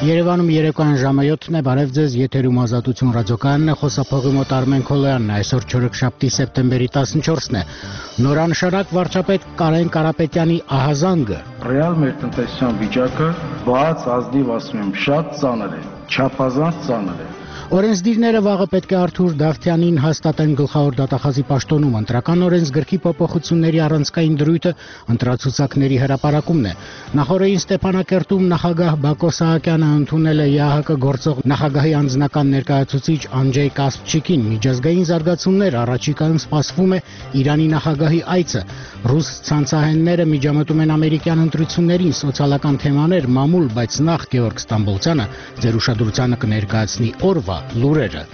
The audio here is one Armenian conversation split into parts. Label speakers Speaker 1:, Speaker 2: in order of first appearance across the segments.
Speaker 1: Երևանում երեկոյան ժամը 7-ն է, բարև ձեզ, եթերում Ազատություն ռադիոկայանն է, խոսափողի մոտ Արմեն Քոլոյանն է, այսօր չորեքշաբթի սեպտեմբերի 14-ն է։ Նորանշանակ վարչապետ Կարեն Կարապետյանի ահազանգը։
Speaker 2: Ռեալ մեր տնտեսության վիճակը բաց ազնիվ ասում եմ, շատ ծանր է, չափազանց ծանր է։
Speaker 1: Օրենսդիրները վաղը պետք է Արթուր Դավթյանին հաստատեն գլխավոր դատախազի պաշտոնում։ Ընտրական օրենսգրքի փոփոխությունների առանցքային դրույթը ընտրացուցակների հրապարակումն է։ Նախորդին Ստեփանակերտում նախագահ Բակո Սահակյանը ընդունել է ԵԱՀԿ գործող նախագահի անձնական ներկայացուցիչ Անջեյ Կասպչիկին։ Միջազգային զարգացումներ առաջիկայում սպասվում է Իրանի նախագահի այցը։ Ռուս ցանցահենները միջամտում են ամերիկյան ընտրություններին, սոցիալական թեմաներ, մամուլ, բայց նախ Գեորգ Ստամբոլցյանը ձեր ուշադրությանը կներկայացնի օրվա լուրերը։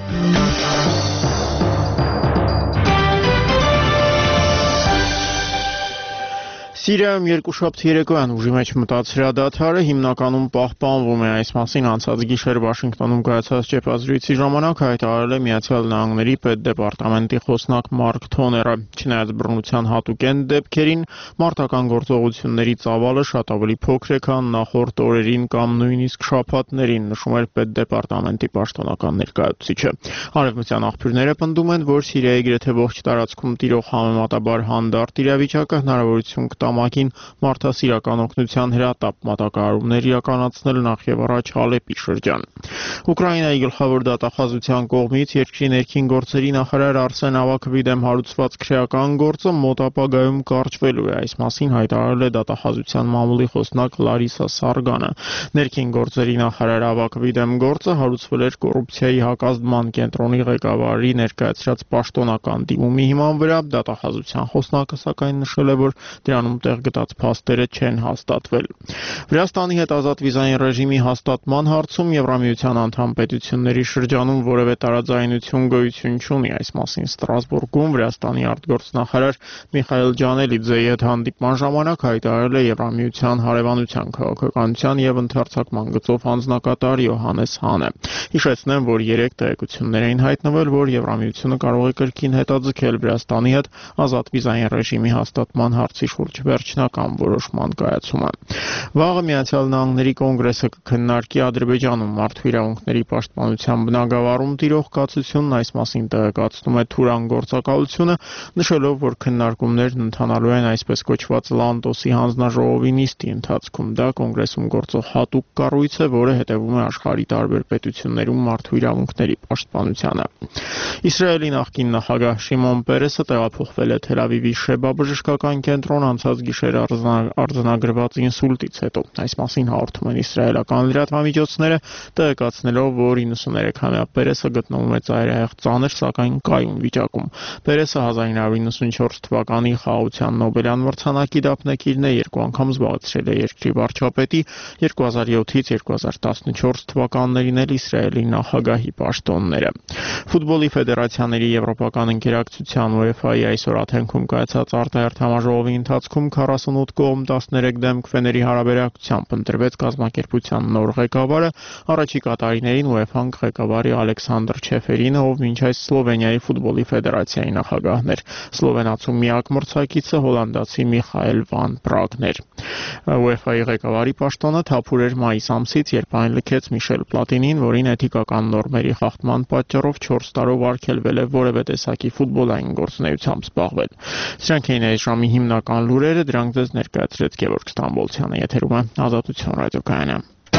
Speaker 3: Սիրիայում երկուշաբթի երեկոյան ուժի մեջ մտած հրադադարը հիմնականում պահպանվում է։ Այս մասին անցած գիշեր Վաշինգտոնում կայացած ճեպազրույցի ժամանակ հայտարարել է Միացյալ Նահանգների պետդեպարտամենտի խոսնակ Մարկ Թոները։ Չնայած բռնության հատուկ դեպքերին, մարտական գործողությունների ծավալը շատ ավելի փոքր է, քան նախորդ օրերին կամ նույնիսկ շաբաթներին, նշում էր պետդեպարտամենտի պաշտոնական ներկայացուցիչը։ Արևմտյան աղբյուրները պնդում են, որ Սիրիայի գրեթե ողջ տարածքում տիրող համեմատաբար հանդարտ իրավիճակը հնարավորություն կտա Մակին մարդասիրական օգնության հրատապ մատակարարումներ իրականացնել նախ եւ առաջ Հալեպի շրջան։ Ուկրաինայի գլխավոր դատախազության կողմից երկրի ներքին գործերի նախարար Արսեն Ավակովի դեմ հարուցված քրեական գործը մոտ ապագայում կարճվելու է։ Այս մասին հայտարարել է դատախազության մամուլի խոսնակ Լարիսա Սարգանը։ Ներքին գործերի նախարար Ավակովի դեմ գործը հարուցվել էր կոռուպցիայի հակազդման կենտրոնի ղեկավարի ներկայացրած պաշտոնական դիմումի հիման վրա։ Դատախազության խոսնակը սակայն նշել է, որ դրանում տեղ գտած փաստերը չեն հաստատվել։ Վրաստանի հետ ազատ վիզային ռեժիմի հաստատման հարցում Եվրամիության անդամ պետությունների շրջանում որևէ տարաձայնություն գոյություն չունի։ Այս մասին Ստրասբուրգում Վրաստանի արտգործնախարար Միխայել Ջանելիձեի հետ հանդիպման ժամանակ հայտարարել է Եվրամիության հարևանության քաղաքականության եւ ընդհանրացման գծով հանձնակատար Յոհանես Հանը։ Հիշեցնեմ, որ 3 տեղեկություններ էին հայտնվել, որ Եվրամիությունը կարող է կրկին հետաձգել Վրաստանի հետ ազատ վիզային ռեժիմի հաստատման հարցի շուրջ վերջնական որոշման կայացումը։ Վաղը Միացյալ Նահանգների կոնգրեսը կքննարկի Ադրբեջանում մարդու իրավունքների պաշտպանության բնագավառում տիրող կացությունն, այս մասին տեղեկացնում է Թուրան գործակալությունը, նշելով, որ քննարկումներն ընթանալու են այսպես կոչված Լանտոսի հանձնաժողովի նիստի ընթացքում։ Դա կոնգրեսում գործող հատուկ կառույց է, որը հետևում է աշխարհի տարբեր պետություններում մարդու իրավունքների պաշտպանությանը։ Իսրայելի նախկին նախագահ Շիմոն Պերեսը տեղափոխվել է Թել Ավիվի Շեբա բժշկական կենտրոն անցած գիշեր արձանագրված ինսուլտից հետո։ Այս մասին հաղորդում են իսրայելական լրատվամիջոցները, տեղեկացնելով, որ 93-ամյա Պերեսը գտնվում է ծայրահեղ ծանր, սակայն կայուն վիճակում։ Պերեսը 1994 թվականի խաղաղության Նոբելյան մրցանակի դափնեկիրն է, 2 անգամ զբաղեցրել է երկրի վարչապետի, 2007-ից 2014 թվականներին էլ Իսրայելի նախագահի պաշտոնները։ Ֆուտբոլի ֆեդերացիաների եվրոպական ընկերակցության UEFA-ի այսօր Աթենքում կայացած արտահերթ համաժողովի ընթացքում 48 կողմ 13 դեմ քվեների հարաբերակցությամբ ընտրվեց կազմակերպության նոր ղեկավարը, առաջիկա տարիներին UEFA-ն ղեկավարի Ալեքսանդր Չեֆերինը, ով մինչ այս Սլովենիայի ֆուտբոլի ֆեդերացիայի նախագահն էր։ Սլովենացու միակ մրցակիցը հոլանդացի Միխայել վան Պրագն էր։ UEFA-ի ղեկավարի պաշտոնը թափուր էր մայիս ամսից, երբ այն լքեց Միշել Պլատինին, որին էթիկական նորմերի խախտման պատճառով 4 տարով արգելվել է որևէ տեսակի ֆուտբոլային գործունեությամբ զբաղվել։ Սրանք էին այս ժամի հիմնական լուրերը, դրանք ձեզ ներկայացրեց Գեորգ Ստամբոլցյանը, եթերում է Ազատություն ռադիոկայանը։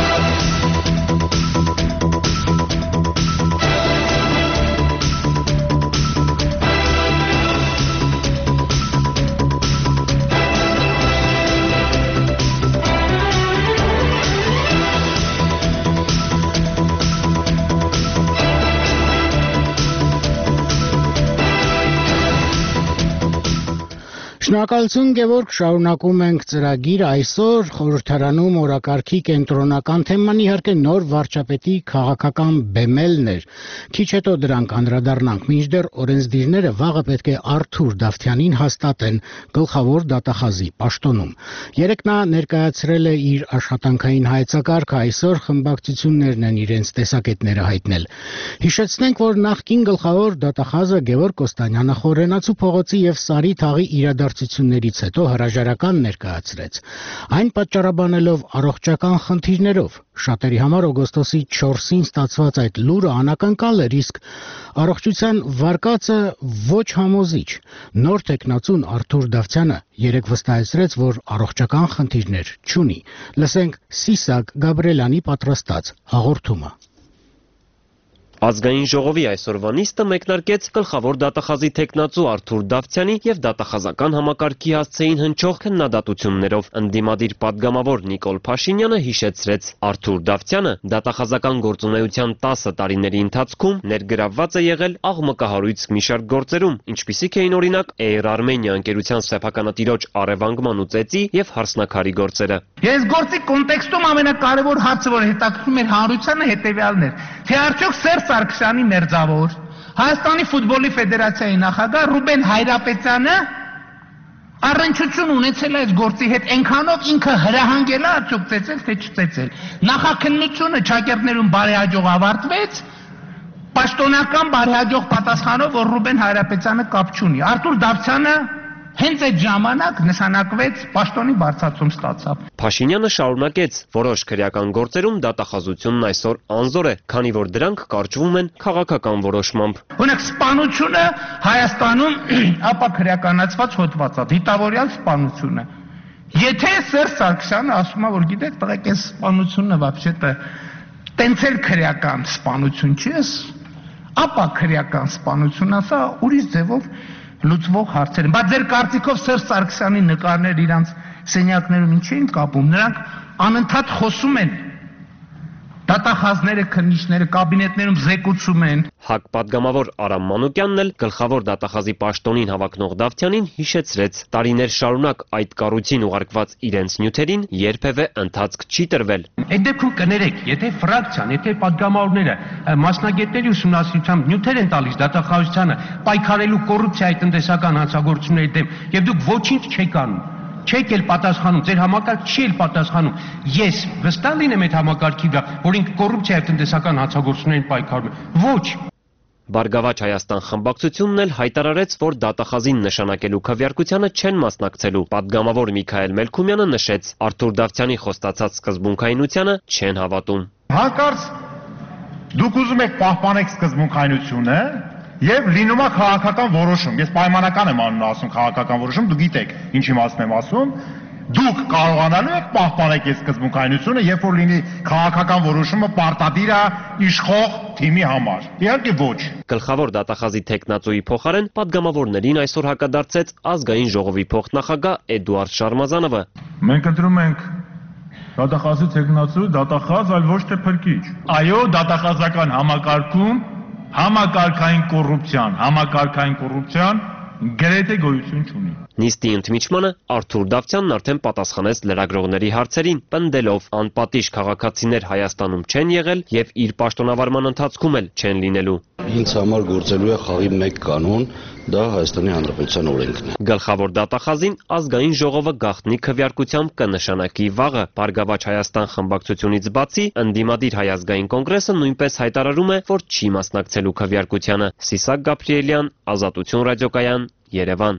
Speaker 1: Շնորհակալություն Գևորգ, շարունակում ենք ծրագիրը այսօր խորհրդարանում օրակարգի կենտրոնական թեման իհարկե նոր վարչապետի քաղաքական բեմելն էր։ Քիչ հետո դրանք անդրադառնանք, մինչդեռ օրենսդիրները վաղը պետք է Արթուր Դավթյանին հաստատեն գլխավոր դատախազի պաշտոնում։ Երեկ նա ներկայացրել է իր աշխատանքային հայեցակարգը, այսօր խմբակցություններն են իրենց տեսակետները հայտնել։ Հիշեցնենք, որ նախկին գլխավոր դատախազը Գևորգ Կոստանյանը Խորենացու փողոցի եւ Սարի թաղի իրադարձությունների իրադարձություններից հետո հրաժարական ներկայացրեց։ Այն պատճառաբանելով առողջական խնդիրներով, շատերի համար օգոստոսի 4-ին ստացված այդ լուրը անակնկալ էր, իսկ առողջության վարկածը ոչ համոզիչ։ Նոր տեխնացուն Արթուր Դավթյանը երեկ վստահեցրեց, որ առողջական խնդիրներ չունի։ Լսենք Սիսակ Գաբրելյանի պատրաստած հաղորդումը։
Speaker 4: Ազգային ժողովի այսօրվա նիստը մեկնարկեց գլխավոր դատախազի տեխնացու Արթուր Դավթյանի եւ դատախազական համակարգի հասցեին հնչող քննադատություններով ընդդիմադիր падգամավոր Նիկոլ Փաշինյանը հիշեցրեց. Արթուր Դավթյանը դատախազական գործունեության 10 տարիների ընթացքում ներգրավված է եղել աղմկահարույց մի շարք գործերում, ինչպիսիք էին օրինակ Air Armenia ընկերության սեփականատիրոջ առևանգման ու ծեծի եւ հարսնաքարի գործերը։
Speaker 5: Ես գործի կոնտեքստում ամենակարևոր հարցը, որ հետաքրքրում էր հանրությանը, հետեւյալն էր. թե արդյոք Սերժ Սարգսյանի մերձավոր Հայաստանի ֆուտբոլի ֆեդերացիայի նախագահ Ռուբեն Հայրապետյանը առնչություն ունեցել է այս գործի հետ, այնքանով ինքը հրահանգել է արդյոք ծեծել թե չծեծել։ Նախաքննությունը Չակերտներում բարեհաջող ավարտվեց, պաշտոնական բարեհաջող պատասխանով, որ Ռուբեն Հայրապետյանը կապ չունի։ Արթուր Դավթյանը հենց այդ ժամանակ նշանակվեց, պաշտոնի բարձրացում ստացավ։
Speaker 4: Փաշինյանը շարունակեց. որոշ քրեական գործերում դատախազությունն այսօր անզոր է, քանի որ դրանք կարճվում են քաղաքական որոշմամբ։
Speaker 5: Օրինակ սպանությունը Հայաստանում ապա քրեականացված հոդված է, դիտավորյալ սպանությունը։ Եթե Սերժ Սարգսյանը ասում է, որ գիտեք, տղեկ, այս սպանությունը вообще-то տենց էլ քրեական սպանություն չի, ապա քրեական սպանություն ասա, ուրիշ ձևով լուծվող հարցեր են։ Բայց ձեր կարծիքով Սերժ Սարգսյանի նկարներ իրանց սենյակներում ինչ էին կապում։ Նրանք անընդհատ խոսում են, դատախազները, քննիչները կաբինետներում զեկուցում են։
Speaker 4: ՀԱԿ падգամավոր Արամ Մանուկյանն էլ գլխավոր դատախազի պաշտոնին հավակնող Դավթյանին հիշեցրեց. տարիներ շարունակ այդ կառույցին ուղարկված իրենց նյութերին երբևէ ընթացք չի տրվել։
Speaker 6: Այդ դեպքում կներեք, եթե ֆրակցիան, եթե падգամավորները մասնագետների ուսումնասիրությամբ նյութեր են տալիս դատախազությանը պայքարելու կոռուպցիայի տնտեսական հանցագործությունների դեմ, եւ դուք ոչինչ չեք անում, չեք էլ պատասխանում, ձեր համակարգ չի էլ պատասխանում, ես վստահ լինեմ այդ համակարգի վրա, որ ինքը կոռուպցիայի տնտեսական հանցագործություններին պայքարում է։ Ոչ։
Speaker 4: Բարգավաճ Հայաստան խմբակցությունն էլ հայտարարեց, որ դատախազին նշանակելու քվեարկությանը չեն մասնակցելու։ Պատգամավոր Միքայել Մելքումյանը նշեց. Արթուր Դավթյանի խոստացած սկզբունքայնությանը չեն հավատում։
Speaker 7: Հանկարծ դուք ուզում եք պահպանեք սկզբունքայնությունը եւ լինում է քաղաքական որոշում։ Ես պայմանական եմ ասում քաղաքական որոշում, դուք գիտեք ինչ իմաստ եմ ասում։ Դուք կարողանալու եք պահպանել այս սկզբունքայնությունը, երբ որ լինի քաղաքական որոշումը պարտադիր է իշխող թիմի համար։ Իհարկե ոչ։
Speaker 4: Գլխավոր դատախազի տեխնացուի փոխարեն падգամավորներին այսօր հակադարձեց ազգային ժողովի փոխնախագահ Էդուարդ Շարմազանովը։
Speaker 2: Մենք ընտրում ենք դատախազի տեխնացու, դատախազ, այլ ոչ թե փրկիչ։ Այո, դատախազական համակարգում համակարգային կոռուպցիան գրեթե գոյություն չունի։
Speaker 4: Նիստի ընդմիջմանը Արթուր Դավթյանն արդեն պատասխանեց լրագրողների հարցերին, պնդելով անպատիժ քաղաքացիներ Հայաստանում չեն եղել եւ իր պաշտոնավարման ընթացքում էլ չեն լինելու։
Speaker 8: Ինձ համար գործելու է խաղի մեկ կանոն, դա Հայաստանի Հանրապետության օրենքն է։
Speaker 4: Գլխավոր դատախազին ազգային ժողովը գաղտնի քվեարկությամբ կնշանակի վաղը։ Բարգավաճ Հայաստան խմբակցությունից բացի ընդդիմադիր Հայ ազգային կոնգրեսը նույնպես հայտարարում է, որ չի մասնակցելու քվեարկությանը։ Սիսակ Գաբրիելյան, Ազատություն ռադիոկայան, Երևան։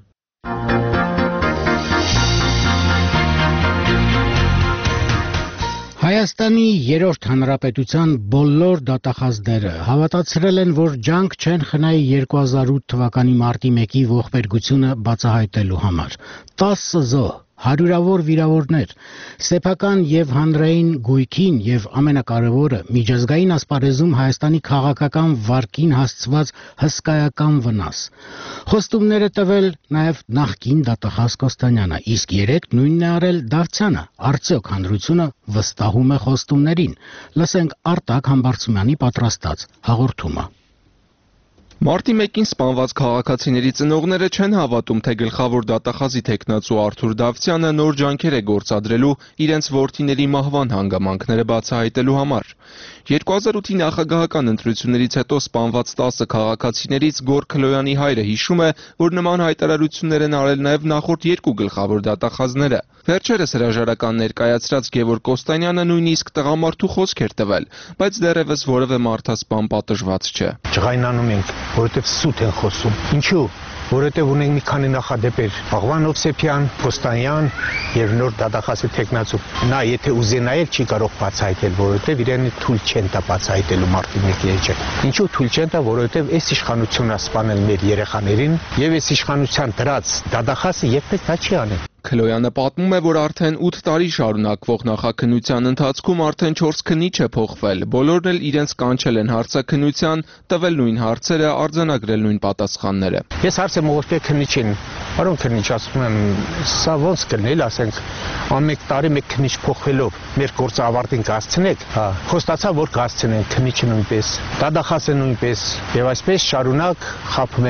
Speaker 1: Հայաստանի երրորդ հանրապետության բոլոր դատախազները հավատացրել են, որ ջանք չեն խնայի 2008 թվականի մարտի 1-ի ողբերգությունը բացահայտելու համար։ 10 զոհ, հարյուրավոր վիրավորներ, սեփական եւ հանրային գույքին եւ ամենակարևորը միջազգային ասպարեզում Հայաստանի քաղաքական վարկին հասցված հսկայական վնաս։ Խոստումները տվել նաեւ նախկին դատախազ Կոստանյանը, իսկ երեք նույնն է արել Դավթյանը։ Արդյոք հանրությունը վստահում է խոստումներին։ Լսենք Արտակ Համբարձումյանի պատրաստած հաղորդումը։
Speaker 9: Մարտի 1-ին սպանված քաղաքացիների ծնողները չեն հավատում, թե գլխավոր դատախազի տեխնացու Արթուր Դավթյանը նոր ջանքեր է գործադրելու իրենց որդիների մահվան հանգամանքները բացահայտելու համար։ 2008-ի նախագահական ընտրություններից հետո սպանված 10 քաղաքացիներից Գոր Քլոյանի հայրը հիշում է, որ նման հայտարարություններ են արել նաև նախորդ երկու գլխավոր դատախազները։ Վերջերս հրաժարական ներկայացրած Գևորգ Կոստանյանը նույնիսկ տղամարդու խոսք էր տվել, բայց դեռևս որևէ մարդասպան պատժված չէ։
Speaker 10: Ջղայնանում ենք, որովհետև սուտ են խոսում։ Ինչու՞։ որովհետև ունենք մի քանի նախադեպեր Աղվան Հովսեփյան, Փոստանյան եւ նոր դատախազի տեխնացու։ Նա եթե ուզի նայել չի կարող բացահայտել, որովհետև իրեն թույլ չեն տա բացահայտելու Մարտի 1-ի էջը։ Ինչու թույլ չեն տա, որովհետև այս իշխանությունը սպանել մեր երեխաներին եւ այս իշխանության դրած դատախազը երբեք դա չի անել։
Speaker 9: Քլոյանը պատմում է, որ արդեն 8 տարի շարունակվող նախաքննության ընթացքում արդեն 4 քննիչ է փոխվել։ Բոլորն էլ իրենց կանչել են հարցաքննության, տվել նույն հարցերը, արձանագրել նույն պատասխանները։
Speaker 10: Ես հարց եմ ուղղել քննիչին, պարոն քննիչ, ասում եմ, սա ոնց կլինել, ասենք, ամեն տարի մեկ քննիչ փոխվելով մեր գործը ավարտին կհասցնեք, խոստացա, որ կհասցնեն քննիչը նույնպես, դատախազը նույնպես, եւ այսպես շարունակ խաբում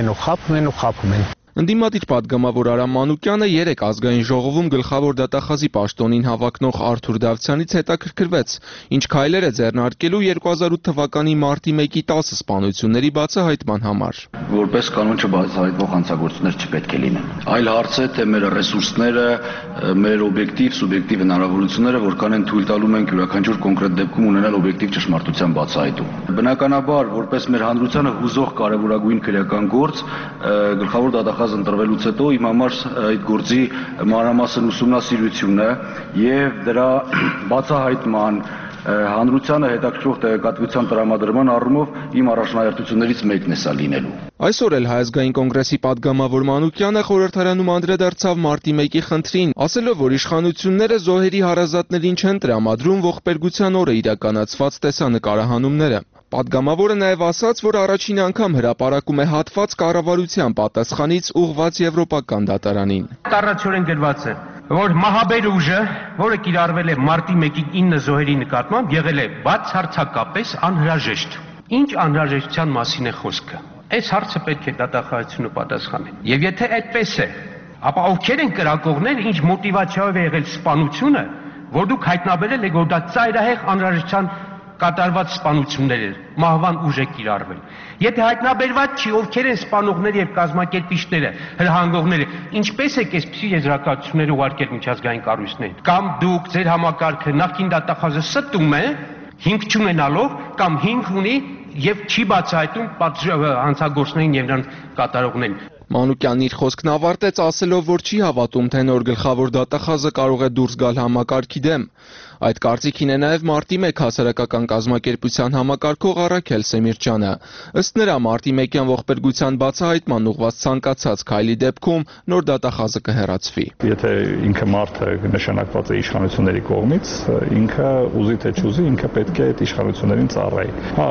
Speaker 10: են։
Speaker 9: Ընդդիմադիր պատգամավոր Արամ Մանուկյանը 3 ազգային ժողովում գլխավոր դատախազի պաշտոնին հավակնող Արթուր Դավթյանից հետաքրքրվեց, ինչ քայլեր է ձեռնարկելու 2008 թվականի մարտի 1-ի 10 սպանությունների բացահայտման համար։
Speaker 8: Որպես կանոն չբացահայտվող հանցագործություններ չպետք է լինեն։ Այլ հարց է, թե մեր ռեսուրսները, մեր օբյեկտիվ, սուբյեկտիվ հնարավորությունները որքան են թույլ տալու մենք յուրաքանչյուր կոնկրետ դեպքում ունենալ օբյեկտիվ ճշմարտության բացահայտում։ Բնականաբար, որպես մեր հանրությանը հուզող կարևորագույն քրեական գործ, գլխավոր դատախազ ընտրվելուց հետո իմ համար այդ գործի մանրամասն ուսումնասիրությունն է եւ դրա բացահայտման հանրությանը հետաքրքրող տեղեկատվության տրամադրման առումով իմ առաջնահերթություններից մեկն է սա լինելու։
Speaker 9: Այսօր էլ Հայ ազգային կոնգրեսի պատգամավոր Մանուկյանը խորհրդարանում անդրադարձավ մարտի 1-ի խնդրին, ասելով, որ իշխանությունները զոհերի հարազատներին չեն տրամադրում ողբերգության օրը իրականացված տեսանկարահանումները։ Պատգամավորը նաև ասաց, որ առաջին անգամ հրապարակում է հատված կառավարության պատասխանից ուղղված եվրոպական դատարանին։
Speaker 6: Տառացիորեն գրված է, որ մահաբեր ուժը, որը կիրառվել է մարտի 1-ի 9 զոհերի նկատմամբ, եղել է բացարձակապես անհրաժեշտ։ Ինչ անհրաժեշտության մասին է խոսքը։ Այս հարցը պետք է դատախազությունը պատասխանի։ Եվ եթե այդպես է, ապա ովքեր են կրակողները, ինչ մոտիվացիայով է եղել սպանությունը, որ դուք հայտնաբերել եք, որ դա ծայրահեղ անհրաժեշտության կատարված սպանություններ էր, մահվան ուժ է կիրառվել։ Եթե հայտնաբերված չի, ովքեր են սպանողները եւ կազմակերպիչները, հրահանգողները, ինչպես եք այսպիսի եզրակացություններ ուղարկել միջազգային կառույցներին, կամ դուք ձեր համակարգը նախկին դատախազը ստում է, հիմք չունենալով, կամ հիմք ունի եւ չի բացահայտում հանցագործներին եւ նրանց կատարողներին։
Speaker 9: Մանուկյանն իր խոսքն ավարտեց ասելով, որ չի հավատում, թե նոր գլխավոր դատախազը կարող է դուրս գալ համակարգի դեմ։ Այդ կարծիքին է նաև մարտի 1 հասարակական կազմակերպության համակարգող Առաքել Սեմիրճյանը։ Ըստ նրա, մարտի 1-յան ողբերգության բացահայտման ուղղված ցանկացած քայլի դեպքում նոր դատախազը կհեռացվի։
Speaker 2: Եթե ինքը մարդը նշանակված է իշխանությունների կողմից, ինքը ուզի թե չուզի, ինքը պետք է այդ իշխանություններին ծառայի։ Հա,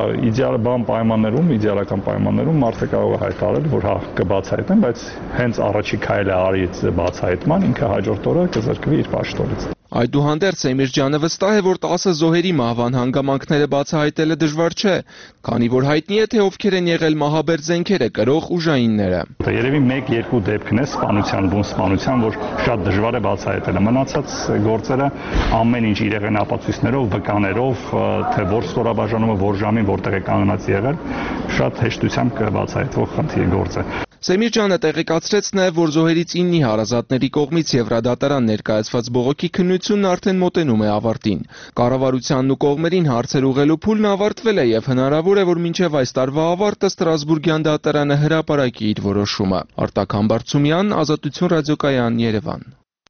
Speaker 2: իդեալական պայմաններում մարդը կարող է հայտարարել, որ հա կբացահայտեն, բայց հենց առաջի քայլը արի բացահայտման, ինքը հաջորդ օրը կզրկվի իր պաշտոնից։
Speaker 9: Այդուհանդերձ Սեմիրճյանը վստահ է, որ 10 զոհերի մահվան հանգամանքները բացահայտելը դժվար չէ, քանի որ հայտնի է, թե ովքեր են եղել մահաբեր զենքերը կրող ուժայինները։
Speaker 2: Երևի 1-2 դեպքն է սպանության, որ շատ դժվար է բացահայտելը։ Մնացած գործերը ամեն ինչ իրեղեն ապացույցներով, վկաներով, թե որ ստորաբաժանումը, որ ժամին, որտեղ է կանգնած եղել, շատ հեշտությամբ կբացահայտվող խնդիր գործ է։
Speaker 9: Սեմիրճյանը տեղեկացրեց նաև, որ զոհերից 9-ի հարազատների կողմից Եվրադատարան ներկայացված բողոքի քննությունն արդեն մոտենում է ավարտին։ Կառավարությանն ու կողմերին հարցեր ուղղելու փուլն ավարտվել է եւ հնարավոր է, որ մինչեւ այս տարվա ավարտը Ստրասբուրգյան դատարանը հրապարակի իր որոշումը։ Արտակ Համբարձումյան, Ազատություն ռադիոկայան, Երևան։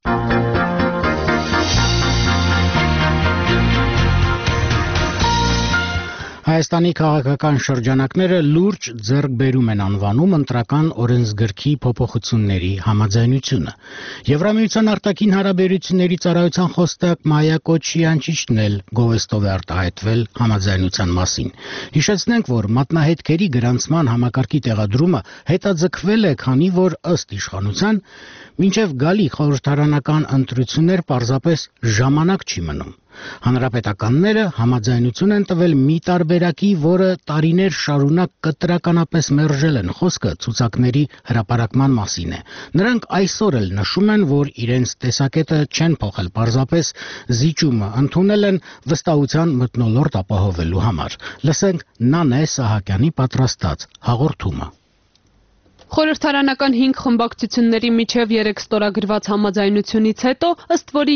Speaker 1: Հայաստանի քաղաքական շրջանակները լուրջ ձեռքբերում են անվանում ընտրական օրենսգրքի փոփոխությունների համաձայնությունը։ Եվրամիության արտաքին հարաբերությունների ծառայության խոսնակ Մայա Կոչյանչիչն էլ գովեստով է արտահայտվել համաձայնության մասին։ Հիշեցնենք, որ մատնահետքերի գրանցման համակարգի տեղադրումը հետաձգվել է, քանի որ ըստ իշխանության մինչև գալի խորհրդարանական ընտրություններ պարզապես ժամանակ չի մնում։ Հանրապետականները համաձայնություն են տվել մի տարբերակի, որը տարիներ շարունակ կտրականապես մերժել են խոսքը ցուցակների հրապարակման մասին է։ Նրանք այսօր էլ նշում են, որ իրենց տեսակետը չեն փոխել, պարզապես զիջումը ընդունել են վստահության մթնոլորտ ապահովելու համար։ Լսենք Նանե Սահակյանի պատրաստած հաղորդումը։
Speaker 11: Խորհրդարանական 5 խմբակցությունների միջև 3 ստորագրված համաձայնությունից հետո, ըստ որի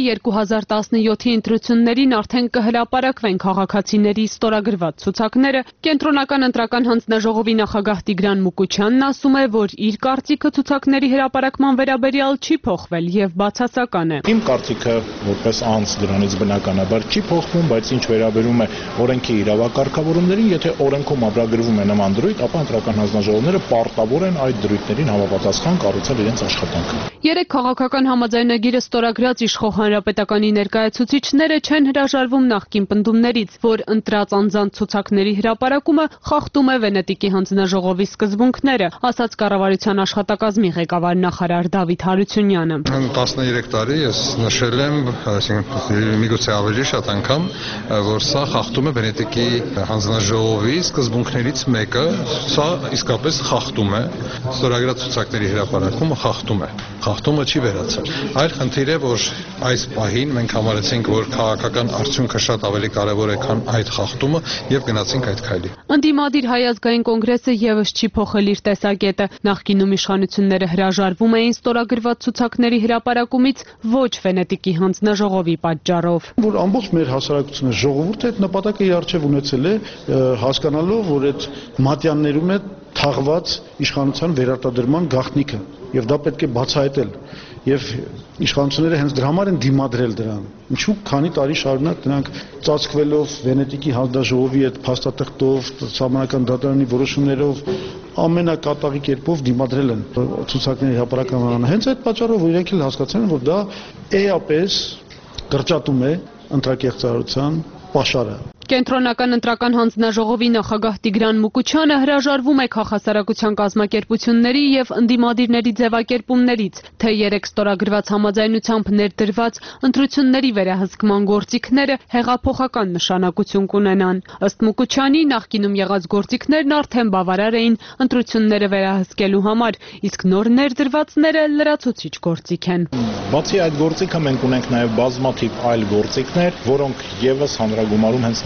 Speaker 11: 2017-ի ընտրություններին արդեն կհրապարակվեն քաղաքացիների ստորագրված ցուցակները, Կենտրոնական ընտրական հանձնաժողովի նախագահ Տիգրան Մուկուչյանն ասում է, որ իր կարծիքը ցուցակների հրապարակման վերաբերյալ չի փոխվել եւ բացասական է։
Speaker 12: Իմ կարծիքը որպես անձ դրանից բնականաբար չի փոխվում, բայց ինչ վերաբերում է օրենքի իրավակարգավորումներին, եթե օրենքում ամրագրվում է նման դրույթ, ապա ընտրական հանձնաժողովները պարտավոր են այդ դրույթներին համապատասխան կառուցել իրենց աշխատանքը։
Speaker 11: 3 քաղաքական համաձայնագիրը ստորագրած իշխող հանրապետականի ներկայացուցիչները չեն հրաժարվում նախկին պնդումներից, որ ընտրած անձանց ցուցակների հրապարակումը խախտում է Վենետիկի հանձնաժողովի սկզբունքները, ասաց կառավարության աշխատակազմի ղեկավար նախարար Դավիթ Հարությունյանը։
Speaker 13: 13 տարի ես նշել եմ, այսինքն միգուցե ավելի շատ անգամ, որ սա խախտում է Վենետիկի հանձնաժողովի սկզբունքներից մեկը, սա իսկապես խախտում է, ստորագրած ցուցակների հրապարակումը խախտում է։ Խախտումը չի վերացել։ Այլ խնդիր է, որ այս պահին մենք համարեցինք, որ քաղաքական արդյունքը շատ ավելի կարևոր է, քան այդ խախտումը, եւ գնացինք այդ քայլի։
Speaker 11: Ընդդիմադիր Հայ ազգային կոնգրեսը եւս չի փոխել իր տեսակետը։ Նախկինում իշխանությունները հրաժարվում էին ստորագրված ցուցակների հրապարակումից ոչ Վենետիկի հանձնաժողովի պատճառով։
Speaker 14: Որ ամբողջ մեր հասարակությունը ժողովուրդը այդ նպատակը իր առջև ունեցել է, հասկանալով, որ այդ մատյաններում է թաղված իշխանության վերարտադրման գաղտնիքը, եւ դա պետք է բացահայտել։ Եվ իշխանությունները հենց դրա համար են դիմադրել դրան։ Ինչու քանի տարի շարունակ դրանք ծածկվելով Վենետիկի հանձնաժողովի այդ փաստաթղթով, սահմանական դատարանի որոշումներով ամենակատաղի կերպով դիմադրել են ցուցակների հրապարակմանը։ Հենց այդ պատճառով որ իրենք էլ հասկացել են, որ դա էապես կրճատում է ընտրակեղծարարության պաշարը։
Speaker 11: Կենտրոնական ընտրական հանձնաժողովի նախագահ Տիգրան Մուկուչյանը հրաժարվում է քաղաքասարակության կազմակերպությունների եւ ընդդիմադիրների ձևակերպումներից, թե 3 ստորագրված համաձայնությամբ ներդրված ընտրությունների վերահսկման գործիքները հեղափոխական նշանակություն կունենան։ Ըստ Մուկուչյանի, նախկինում եղած գործիքներն արդեն բավարար էին ընտրությունները վերահսկելու համար, իսկ նոր ներդրվածները լրացուցիչ գործիք են։
Speaker 12: Բացի այդ գործիքը մենք ունենք նաեւ բազմաթիվ այլ գործիքներ, որոնք եւս հանրագումարում հենց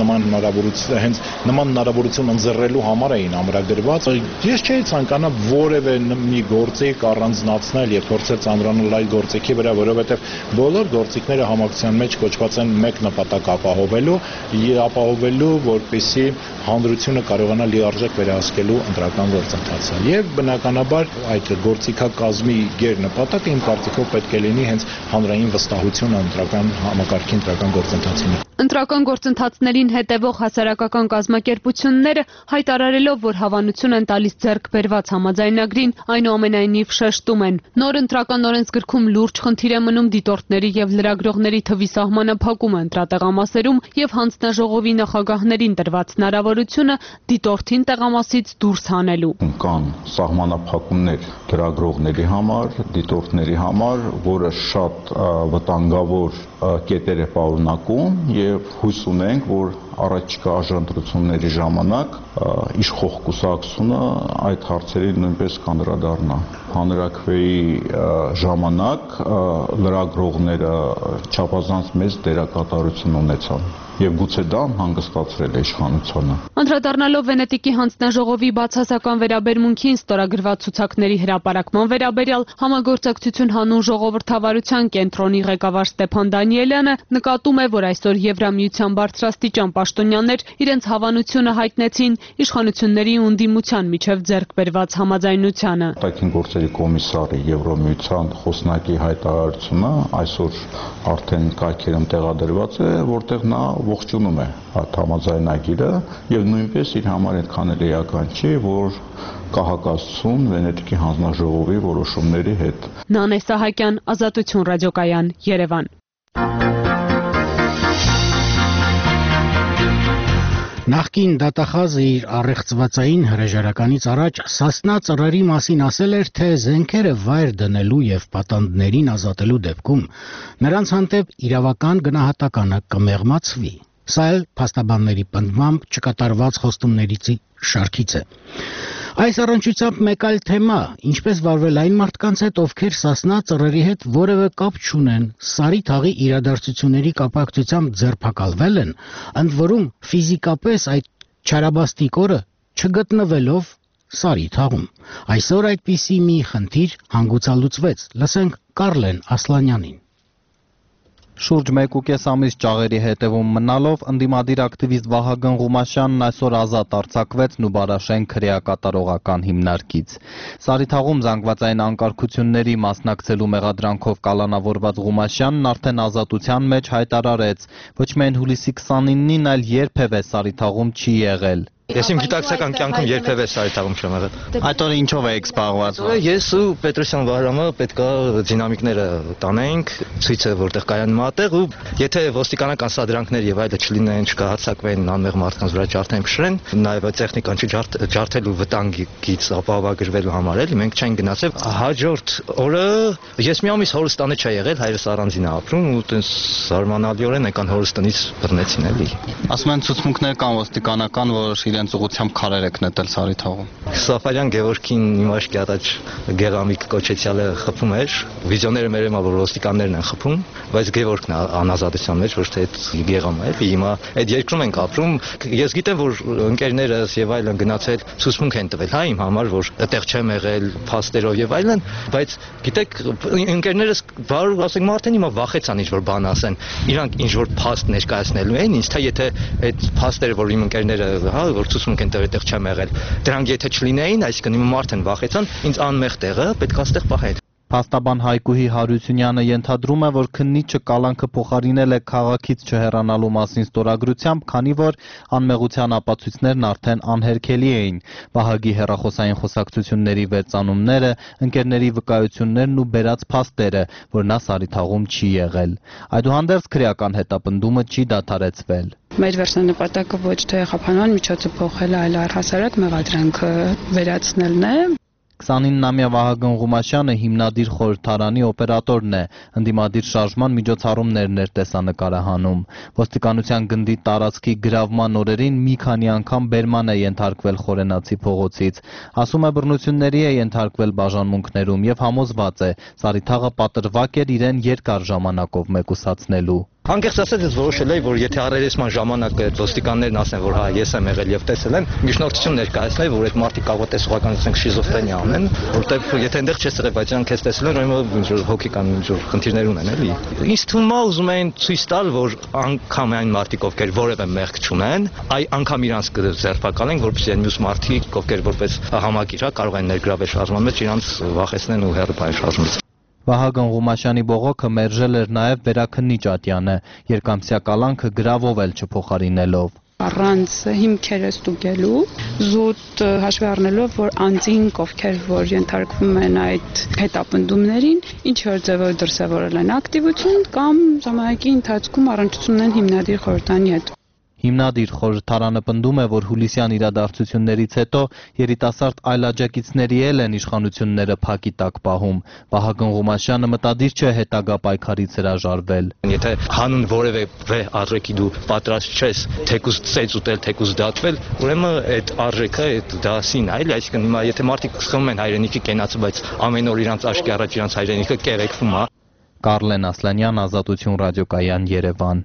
Speaker 12: հենց նման հնարավորություն ընձեռելու համար էին ամրագրված։ Ես չէի ցանկանա որևէ մի գործիք առանձնացնել եւ փորձել ծանրանալ այդ գործիքի վրա, որովհետեւ բոլոր գործիքները համակցության մեջ կոչված են մեկ նպատակ ապահովելու, որպեսզի հանրությունը կարողանա լիարժեք վերահսկելու ընտրական գործընթացը։ Եվ բնականաբար այդ գործիքակազմի գերնպատակը իմ կարծիքով պետք է լինի հենց հանրային վստահությունը ընտրական համակարգի ընտրական գործընթացին։
Speaker 11: Ընտրական գործընթացներին հետևող հասարակական կազմակերպությունները հայտարարելով, որ հավանություն են տալիս ձեռք բերված համաձայնագրին, այնուամենայնիվ շեշտում են. նոր ընտրական օրենսգրքում լուրջ խնդիր է մնում դիտորդների եւ լրագրողների թվի սահմանափակումը ընտրատեղամասերում եւ հանձնաժողովի նախագահներին տրված հնարավորությունը դիտորդին տեղամասից դուրս հանելու։
Speaker 15: Կան սահմանափակումներ լրագրողների համար, դիտորդների համար, որը շատ վտանգավոր կետեր է պարունակում եւ հույս ունենք, որ առաջիկա արժանապատվությունների ժամանակ իշխող կուսակցությունը այդ հարցերին նույնպես կանդրադառնա։ Հանրաքվեի ժամանակ լրագրողները չափազանց մեծ դերակատարություն ունեցան եւ գուցե դա հանգստացրել է իշխանությանը։
Speaker 11: Անդրադառնալով Վենետիկի հանձնաժողովի բացասական վերաբերմունքին ստորագրված ցուցակների հրապարակման վերաբերյալ համագործակցություն հանուն ժողովրդավարության կենտրոնի ղեկավար Ստեփան Դանիելյանը նկատում է, որ այսօր Եվրամիության բարձրաստիճան պաշտոնյաներ իրենց հավանությունը հայտնեցին իշխանությունների ու ընդդիմության միջև ձեռք բերված համաձայնությանը։
Speaker 15: Տաքին գործերի կոմիսարի Եվրամիության խոսնակի հայտարարությունը այսօր արդեն կայքերում տեղադրված է, որտեղ նա ողջունում է այդ համաձայնագիրը եւ նույնպես իր համար այդքան էլ էական չի, որ կահակացություն Վենետիկի հանձնաժողովի որոշումների հետ։
Speaker 11: Նանե Սահակյան, Ազատություն ռադիոկայան, Երևան։
Speaker 1: Նախկին դատախազը իր առեղծվածային հրաժարականից առաջ Սասնա ծռերի մասին ասել էր, թե զենքերը վայր դնելու եւ պատանդներին ազատելու դեպքում նրանց հանդեպ իրավական գնահատականը կմեղմացվի։ Սա էլ փաստաբանների պնդմամբ չկատարված խոստումներից շարքից է։ Այս առնչությամբ մեկ այլ թեմա, ինչպես վարվել այն մարդկանց հետ, ովքեր Սասնա ծռերի հետ որևէ կապ չունեն, Սարի թաղի իրադարձությունների կապակցությամբ ձերբակալվել են, ընդ որում ֆիզիկապես այդ չարաբաստիկ օրը չգտնվելով Սարի թաղում։ Այսօր այդպիսի մի խնդիր հանգուցալուծվեց։ Լսենք Կարլեն Ասլանյանին։
Speaker 16: Շուրջ 1.5 ամիս ճաղերի հետևում մնալով ընդդիմադիր ակտիվիստ Վահագն Ղումաշյանն այսօր ազատ արձակվեց Նուբարաշեն քրեակատարողական հիմնարկից։ Սարիթաղում զանգվածային անկարգությունների մասնակցելու մեղադրանքով կալանավորված Ղումաշյանն արդեն ազատության մեջ հայտարարեց, ոչ միայն հուլիսի 29-ին, այլ երբևէ Սարիթաղում չի եղել։
Speaker 17: Ես իմ գիտակցական կյանքում երբևէ Սարիթաղում չեմ եղել։
Speaker 16: Այդ օրը ինչով եք զբաղված։
Speaker 17: Ես ու Պետրոսյան Վահրամը պետքա դինամիկները տանենք, ցույցը որտեղ կայան մատեղ ու եթե ոստիկանական սադրանքներ եւ այլը չլինեն, չկահարցակվեն անմեղ մարդկանց վրա ջարդեն փշրեն, նաեւ տեխնիկան չջարդելու վտանգից ապահովագրվելու համար էլի մենք չենք գնացել։ Հաջորդ օրը ես մի ամիս հորստանը չի եղել, հայրս առանձին է ապրում ու տես զարմանալիորեն եկան հորստանից բռնեցին էլի։
Speaker 16: Ասում են ցուցմունքներ կան ոստիկանական, որ իրենց ուղղությամբ քարեր եք նետել Սարիթաղում։
Speaker 17: Սաֆարյան Գևորգին իմաշ կյատաչ գեղամիկ կոչեցյալը խփում էր, վիդեոները մեր եմա որ ոստիկաններն են խփում, բայց Գևորգն անազատության մեջ ոչ թե այդ գեղամը է, հիմա այդ երկրում ենք ապրում, ես գիտեմ որ ընկերներս եւ այլն գնացել ցուցմունք են տվել, հա իմ համար որ այդտեղ չեմ եղել փաստերով եւ այլն, բայց գիտեք ընկերներս բառ ասենք մարդեն հիմա վախեցան ինչ որ բան ասեն, իրանք ինչ որ փաստ ներկայացնելու են, ինձ թե եթե այդ փաստերը որ իմ ընկերները հա որ ցուցմունք են տվել այդտեղ չեմ եղել, դրանք եթե չլինեին, այսինքն իմ մարդեն վախեցան, ինձ անմեղ տեղը պետք է այստեղ պահել։
Speaker 16: Փաստաբան Հայկուհի Հարությունյանը ենթադրում է, որ քննիչը կալանքը փոխարինել է քաղաքից չհեռանալու մասին ստորագրությամբ, քանի որ անմեղության ապացույցներն արդեն անհերքելի էին։ Վահագի հեռախոսային խոսակցությունների վեծանումները, ընկերների վկայություններն ու բերած փաստերը, որ նա Սարիթաղում չի եղել։ Այդուհանդերձ քրեական հետապնդումը չի դադարեցվել։
Speaker 18: Մեր վերջնանպատակը ոչ թե խափանման միջոցը փոխելը, այլ առհասարակ մեղադրանքը վերացնելն է։
Speaker 16: 29-ամյա Վահագն Ղումաշյանը հիմնադիր խորհրդարանի օպերատորն է, ընդդիմադիր շարժման միջոցառումներն էր տեսանկարահանում։ Ոստիկանության գնդի տարածքի գրավման օրերին մի քանի անգամ բերման է ենթարկվել Խորենացի փողոցից։ Ասում է բռնությունների է ենթարկվել բաժանմունքներում եւ համոզված է, Սարիթաղը պատրվակ էր իրեն երկար ժամանակով մեկուսացնելու։
Speaker 17: Անկեղծ ասած ես որոշել էի, որ եթե առերեսման ժամանակ այդ ոստիկաններն ասեն, որ հա ես եմ եղել եւ տեսել եմ, միջնորդություն ներկայացնել, որ այդ մարդիկ կարող է տեսողականություն շիզոֆրենիա անեն, որտեղ եթե այնտեղ չես եղել, բայց նրանք քեզ տեսել են, ուրեմն ինչ որ հոգեկան ինչ որ խնդիրներ ունեն, էլի։ Ինձ թվում է ուզում են ցույց տալ, որ անգամ այն մարդիկ, ովքեր որևէ մեղք չունեն, այ անգամ իրանց կձերբակալեն, որպեսզի այն մյուս մարդիկ, ովքեր որպես համակիր հա կարող են ներգրավել շարժման մեջ, իրանց վախեցնեն ու հեռու պահեն շարժումից։
Speaker 16: Վահագն Ղումաշյանի բողոքը մերժել էր նաև վերաքննիչ Ատյանը, երկամսյա կալանքը գրավով էլ չփոխարինելով։
Speaker 18: Առանց հիմքերը ստուգելու, զուտ հաշվի առնելով, որ անձինք, ովքեր որ ենթարկվում են այդ հետապնդումներին, ինչ որ ձևով դրսևորել են ակտիվություն կամ ժամանակի ընթացքում առնչություն են հիմնադիր խորհրդանի հետ։
Speaker 16: Հիմնադիր խորհրդարանը պնդում է, որ հուլիսյան իրադարձություններից հետո երիտասարդ այլաջակիցների էլ են իշխանությունները փակի տակ պահում։ Վահագն Ղումաշյանը մտադիր չէ հետագա պայքարից հրաժարվել։
Speaker 17: Եթե հանուն որևէ վեհ արժեքի դու պատրաստ չես թեկուզ ծեծ ուտել, թեկուզ դատվել, ուրեմն այդ արժեքը այդ դասին այլ, այսինքն հիմա եթե մարդիկ սխալվում են հայրենիքի կենացը, բայց ամեն օր իրանց աչքի առաջ իրանց հայրենիքը կերեկվում է։
Speaker 16: Կարլեն Ասլանյան, Ազատություն ռադիոկայան, Երևան։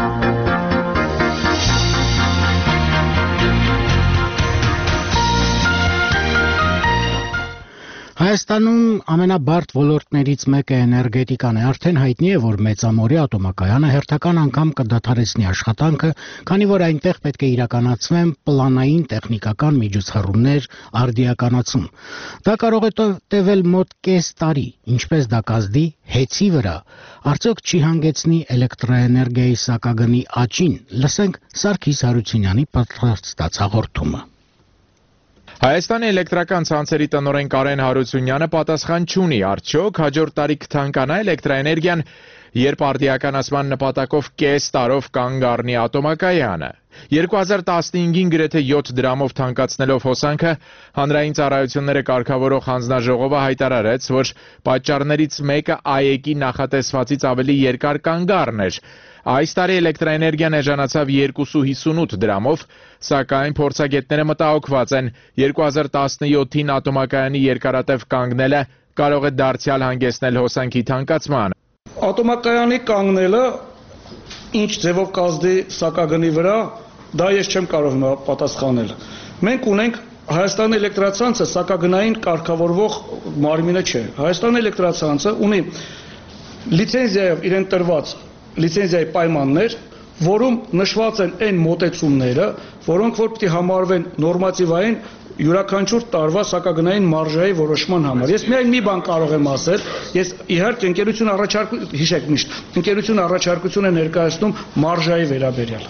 Speaker 1: Հայաստանում ամենաբարդ ոլորտներից մեկը էներգետիկան է, արդեն հայտնի է, որ Մեծամորի ատոմակայանը հերթական անգամ կդադարեցնի աշխատանքը, քանի որ այնտեղ պետք է իրականացվեն պլանային տեխնիկական միջոցառումներ արդիականացում։ Դա կարող է տևել մոտ կես տարի, ինչպես դա կազդի հեծի վրա, արդյոք չի հանգեցնի էլեկտրոէներգիայի սակագնի աճին։ Լսենք Սարգիս Հարությունյանի պատրաստած հաղորդումը։
Speaker 19: Հայաստանի էլեկտրական ցանցերի տնօրեն Կարեն Հարությունյանը պատասխան չունի, արդյոք հաջորդ տարի կթանկանա էլեկտրաէներգիան, երբ արդիականացման նպատակով կես տարով կանգ առնի ատոմակայանը։ 2015-ին գրեթե 7 դրամով թանկացնելով հոսանքը, հանրային ծառայությունները կարգավորող հանձնաժողովը հայտարարեց, որ պատճառներից մեկը ԱԵԿ-ի նախատեսվածից ավելի երկար կանգ առներ։ Այս տարի էլեկտրաէներգիան էժանացավ 258 դրամով, սակայն փորձագետները մտահոգված են 2017-ին ատոմակայանի երկարատև կանգնելը կարող է դարձյալ հանգեցնել հոսանքի թանկացման։
Speaker 20: Ատոմակայանի կանգնելը ինչ ձևով կազդի սակագնի վրա, դա ես չեմ կարող պատասխանել։ Մենք ունենք Հայաստան էլեկտրացանցը սակագնային կարգավորվող մարմինը չէ։ Հայաստան էլեկտրացանցը ունի լիցենզիայով իրեն տրված լիցենզիայի պայմաններ, որում նշված են այն մոտեցումները, որոնք որ պիտի համարվեն նորմատիվային յուրաքանչյուր տարվա սակագնային մարժայի որոշման համար։ Ես միայն մի բան կարող եմ ասել, ես իհարկե ընկերություն հիշեք միշտ, ընկերություն առաջարկություն է ներկայացնում մարժայի վերաբերյալ,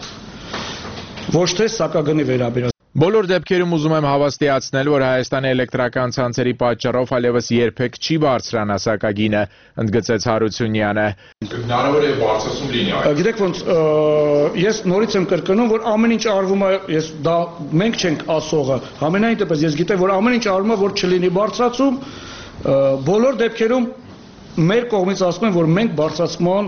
Speaker 20: ոչ թե սակագնի վերաբերյալ։
Speaker 19: Բոլոր դեպքերում ուզում եմ հավաստիացնել, որ Հայաստանի էլեկտրական ցանցերի պատճառով այլևս երբեք չի բարձրանա սակագինը, ընդգծեց Հարությունյանը։
Speaker 12: Հնարավոր է բարձրացում լինի։
Speaker 20: Գիտեք ոնց, ես նորից եմ կրկնում, որ ամեն ինչ արվում է, ես դա մենք չենք ասողը, համենայն դեպս ես գիտեմ, որ ամեն ինչ արվում է, որ չլինի բարձրացում, բոլոր դեպքերում մեր կողմից ասում են, որ մենք բարձրացման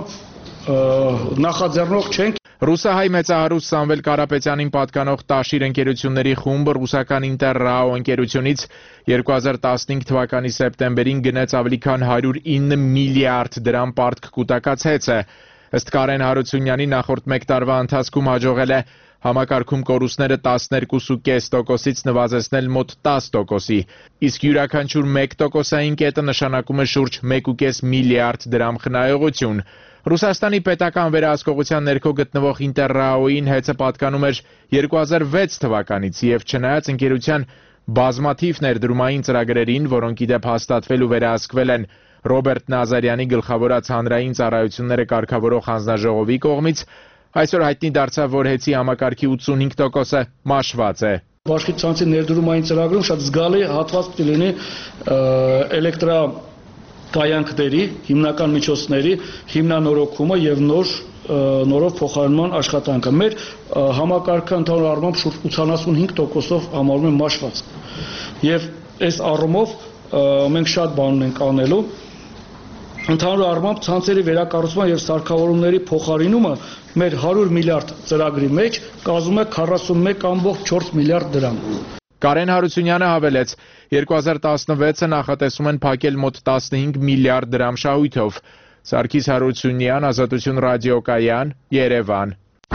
Speaker 20: նախաձեռնող չենք։
Speaker 19: Ռուսահայ մեծահարուստ Սամվել Կարապետյանին պատկանող Տաշիր ընկերությունների խումբը ռուսական Ինտերրաո ընկերությունից 2015 թվականի սեպտեմբերին գնեց ավելի քան 109 միլիարդ դրամ պարտք կուտակած հեծը։ Ըստ Կարեն Հարությունյանի նախորդ մեկ տարվա ընթացքում հաջողել է համակարգում կորուստները 12.5%-ից նվազեցնել մոտ 10%-ի, իսկ յուրաքանչյուր 1%-ային կետը նշանակում է շուրջ 1.5 միլիարդ դրամ խնայողություն։ Ռուսաստանի պետական վերահսկողության ներքո գտնվող Ինտերրաոյին հեծը պատկանում էր 2006 թվականից եւ չնայած ընկերության բազմաթիվ ներդրումային ծրագրերին, որոնք ի դեպ հաստատվել ու վերահսկվել են Ռոբերտ Նազարյանի գլխավորած հանրային ծառայությունները կարգավորող հանձնաժողովի կողմից, այսօր հայտնի դարձավ, որ հեծի համակարգի 85%-ը մաշված է։
Speaker 20: Բաշխի ցանցի ներդրումային ծրագրում շատ զգալի հատված պիտի լինի էլեկտրա կայանքների, հիմնական միջոցների հիմնանորոգումը եւ նորով փոխարինման աշխատանքը։ Մեր համակարգը ընդհանուր առմամբ շուրջ 85%-ով համարվում է մաշված։ Եվ այս առումով մենք շատ բան ունենք անելու։ Ընդհանուր առմամբ ցանցերի վերակառուցման եւ սարքավորումների փոխարինումը մեր 100 միլիարդ ծրագրի մեջ կազմում է 41.4 միլիարդ դրամ։
Speaker 19: Կարեն Հարությունյանը հավելեց, 2016-ը նախատեսում են փակել մոտ 15 միլիարդ դրամ շահույթով։ Սարգիս Հարությունյան, Ազատություն ռադիոկայան, Երևան։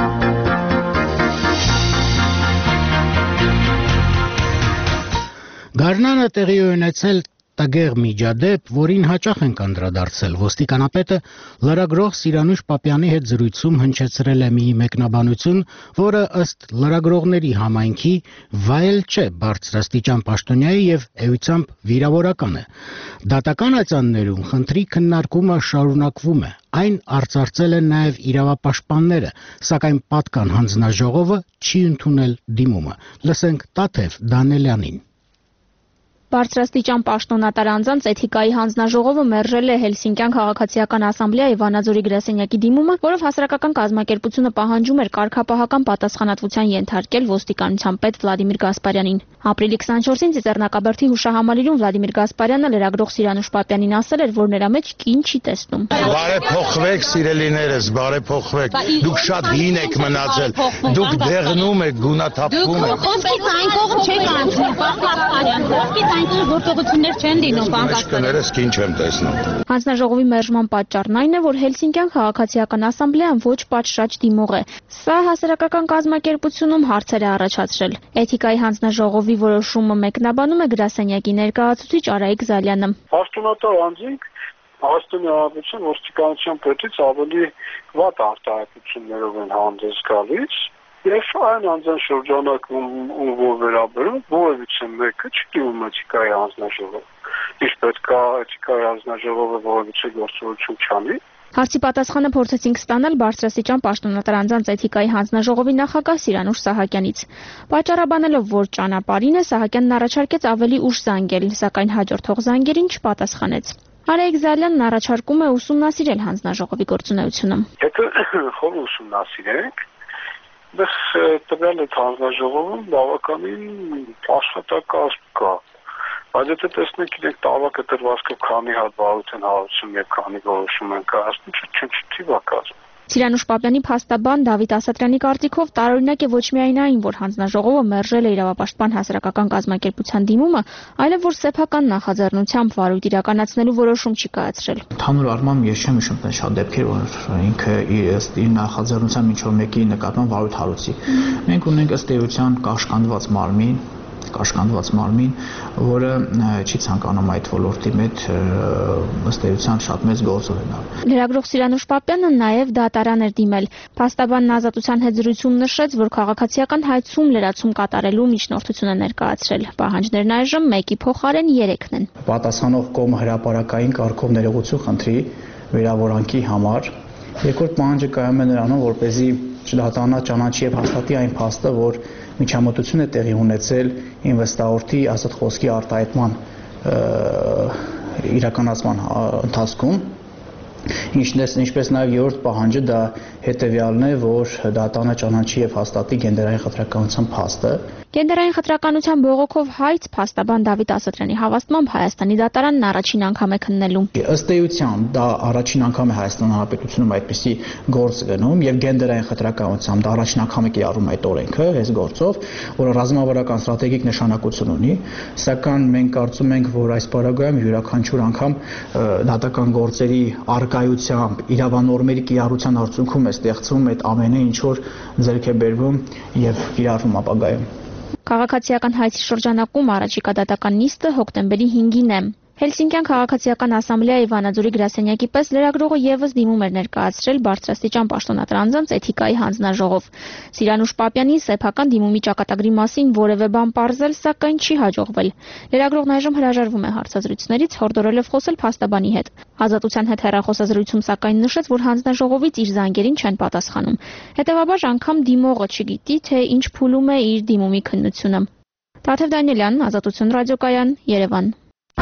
Speaker 1: Գարնանը տեղի ունեցել տգեղ միջադեպ, որին հաճախ ենք անդրադարձել։ Ոստիկանապետը լրագրող Սիրանուշ Պապյանի հետ զրույցում հնչեցրել է մի մեկնաբանություն, որը ըստ լրագրողների համայնքի վայել չէ բարձրաստիճան պաշտոնյայի եւ էությամբ վիրավորական է։ Դատական ացաններում խնդրի քննարկումը շարունակվում է։ Այն արծարծել են նաև իրավապաշտպանները, սակայն պատկան հանձնաժողովը չի ընդունել դիմումը։ Լսենք Տաթև Դանելյանին։
Speaker 21: Բարձրաստիճան պաշտոնատար անձանց էթիկայի հանձնաժողովը մերժել է Հելսինկյան քաղաքացիական ասամբլեայի Վանաձորի գրասենյակի դիմումը, որով հասարակական կազմակերպությունը պահանջում էր կարգապահական պատասխանատվության ենթարկել ոստիկանության պետ Վլադիմիր Գասպարյանին։ Ապրիլի 24-ին Ծիծեռնակաբերդի հուշահամալիրում Վլադիմիր Գասպարյանը լրագրող Սիրանուշ Պապյանին ասել էր, որ նրա մեջ կին չի տեսնում։
Speaker 22: Բարեփոխվեք, սիրելիներս, բարեփոխվեք։ Դուք շատ հին եք մնացել։ Դուք դեղնում եք, գունաթափվում եք։
Speaker 21: Խոսքից այն կողմ չեք անցնում, պարոն Գասպարյան։ Այնքան գործողություններ չեն լինում, պարոն
Speaker 22: Գասպարյան։ Կին չեմ տեսնում։
Speaker 21: Հանձնաժողովի մերժման պատճառն այն է, որ Հելսինկյան քաղաքացիական ասամբլեան ոչ պատշաճ դիմող է։ Սա հասարակական կազմակերպությունում հարցեր է առաջացրել։ Էթիկայի հանձնաժողովի որոշումը մեկնաբանում է գրասենյակի ներկայացուցիչ Արայիկ Զալյանը։
Speaker 23: Պաշտոնատար անձինք Հայաստանի Հանրապետության ոստիկանության պետից ավելի վատ արտահայտություններով են հանդես գալիս։ Եվ այն անձան շրջանակում ում որ վերաբերում որևիցե մեկը չի դիմում էթիկայի հանձնաժողով։ Իսկ պետք է էթիկայի հանձնաժողովը որևիցե գործողություն չանի։
Speaker 21: Հարցի պատասխանը փորձեցինք ստանալ բարձրաստիճան պաշտոնատար անձանց էթիկայի հանձնաժողովի նախագահ Սիրանուշ Սահակյանից։ Պատճառաբանելով, որ ճանապարհին է, Սահակյանն առաջարկեց ավելի ուշ զանգել, սակայն հաջորդող զանգերին չպատասխանեց։ Արայիկ Զալյանն առաջարկում է ուսումնասիրել հանձնաժողովի գործունեությունը։
Speaker 23: Եթե խոր ուսումնասիրենք, Բայց տվյալ այդ հանձնաժողովում բավականին աշխատակազմ կա։ Բայց եթե տեսնենք իրենք տարվա կտրվածքով քանի հատ բարույթ են հարուցում եւ քանի որոշում են կայացնում, չթիվակազմ։
Speaker 21: Սիրանուշ Պապյանի փաստաբան Դավիթ Ասատրյանի կարծիքով տարօրինակ է ոչ միայն այն, որ հանձնաժողովը մերժել է իրավապաշտպան հասարակական կազմակերպության դիմումը, այլև որ սեփական նախաձեռնությամբ վարույթ իրականացնելու որոշում չի կայացրել։
Speaker 24: Ընդհանուր առմամբ ես չեմ հիշում տես շատ դեպքեր, որ ինքը ըստ իր նախաձեռնության ինչ որ մեկի նկատմամբ վարույթ հարուցի։ Մենք ունենք ըստ էության կաշկանդված մարմին, կաշկանդված մարմին, որը չի ցանկանում այդ ոլորտի մեջ ըստ էության շատ մեծ գործ ունենալ։
Speaker 21: Լրագրող Սիրանուշ Պապյանը նաև դատարան էր դիմել։ Փաստաբանն Ազատության հետ զրույցում նշեց, որ քաղաքացիական հայցում լրացում կատարելու միջնորդություն է ներկայացրել։ Պահանջներն այժմ 1-ի փոխարեն 3-ն են։
Speaker 24: Պատասխանող կողմը հրապարակային կարգով ներողություն խնդրի վերավորանքի համար։ Երկրորդ պահանջը կայանում է նրանում, որպեսզի չդատանա, ճանաչի եւ հաստատի այն փաստը, որ միջամտություն է տեղի ունեցել ինվեստորի ազատ խոսքի արտահայտման իրականացման ընթացքում, ինչպես նաև երրորդ պահանջը դա հետևյալն է, որ դատանը ճանաչի եւ հաստատի գենդերային խտրականության փաստը։
Speaker 21: Գենդերային խտրականության բողոքով հայց փաստաբան Դավիթ Ասատրյանի հավաստմամբ Հայաստանի դատարանն առաջին անգամ է քննելու։
Speaker 24: Ըստ էության դա առաջին անգամ է Հայաստան Հանրապետությունում այդպիսի գործ գնում եւ գենդերային խտրականությամբ դա առաջին անգամ է կիրառում այդ օրենքը այս գործով, որը ռազմավարական ստրատեգիկ նշանակություն ունի, սակայն մենք կարծում ենք, որ այս պարագայում յուրաքանչյուր անգամ դատական գործերի արկայությամբ իրավանորմերի կիրառության արդյունքում է ստեղծվում այդ ամենը, ինչ որ ձեռք է բերվում եւ կիրառվում ապագայում։
Speaker 21: Քաղաքացիական հայցի շրջանակում առաջիկա դատական նիստը հոկտեմբերի 5-ին է։ Հելսինկյան քաղաքացիական ասամբլեայի Վանաձորի գրասենյակի պես լրագրողը եւս դիմում էր ներկայացրել բարձրաստիճան պաշտոնատար անձանց էթիկայի հանձնաժողով։ Սիրանուշ Պապյանի սեփական դիմումի ճակատագրի մասին որևէ բան պարզել, սակայն չի հաջողվել։ Լրագրողն այժմ հրաժարվում է հարցազրույցներից, հորդորելով խոսել փաստաբանի հետ։ Ազատության հետ հեռախոսազրույցում սակայն նշեց, որ հանձնաժողովից իր զանգերին չեն պատասխանում։ Հետևաբար անգամ դիմողը չգիտի, թե ինչ փուլում է իր դիմումի քննությունը։ Թաթև Դանիելյան, Ազատություն ռադիոկայան, Երևան։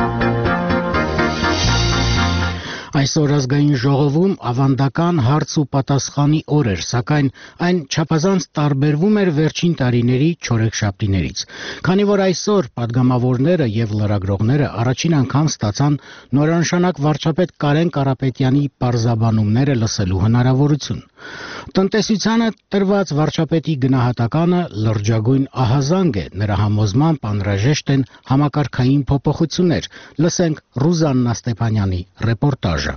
Speaker 1: Այսօր ազգային ժողովում ավանդական հարց ու պատասխանի օր էր, սակայն այն չափազանց տարբերվում էր վերջին տարիների չորեքշաբթիներից։ Քանի որ այսօր падգամավորները եւ լրագրողները առաջին անգամ ստացան նորանշանակ վարչապետ Կարեն Կարապետյանի պարզաբանումները լսելու հնարավորություն։ Տնտեսությանը տրված վարչապետի գնահատականը լրջագույն ահազանգ է, նրա համոզմամբ անհրաժեշտ են համակարգային փոփոխություններ։ Լսենք Ռուզաննա Ստեփանյանի ռեպորտաժը։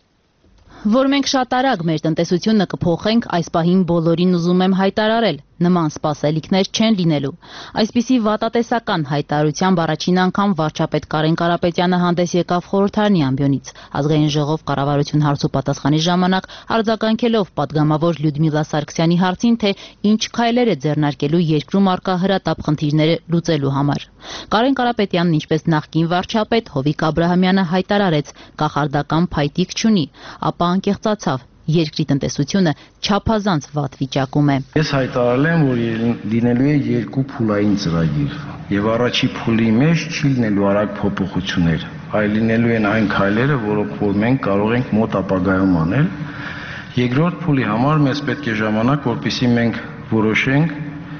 Speaker 3: Որ մենք շատ արագ մեր տնտեսությունը կփոխենք, այս պահին բոլորին ուզում եմ հայտարարել, նման սպասելիքներ չեն լինելու։ Այսպիսի վատատեսական հայտարարությամբ առաջին անգամ վարչապետ Կարեն Կարապետյանը հանդես եկավ խորհրդարանի ամբիոնից։ Ազգային ժողով կառավարություն հարց ու պատասխանի ժամանակ արձագանքելով падգամավոր Լյուդմիլա Սարգսյանի հարցին, թե ինչ քայլեր է ձեռնարկելու երկրում առկա հրատապ խնդիրները լուծելու համար։ Կարեն Կարապետյանն ինչպես նախկին վարչապետ Հովիկ Աբրահամյանը հայտարարեց, կախարդական փայտիկ չունի, ապա անկեղծացավ։ Երկրի տնտեսությունը չափազանց վատ վիճակում է։
Speaker 4: Ես հայտարարել եմ, որ լինելու է երկու փուլային ծրագիր, եւ առաջի փուլի մեջ չի լինելու արագ փոփոխություններ, այլ լինելու են այն քայլերը, որոնք որ մենք կարող ենք մոտ ապագայում անել։ Երկրորդ փուլի համար մեզ պետք է ժամանակ, որպեսզի մենք որոշենք,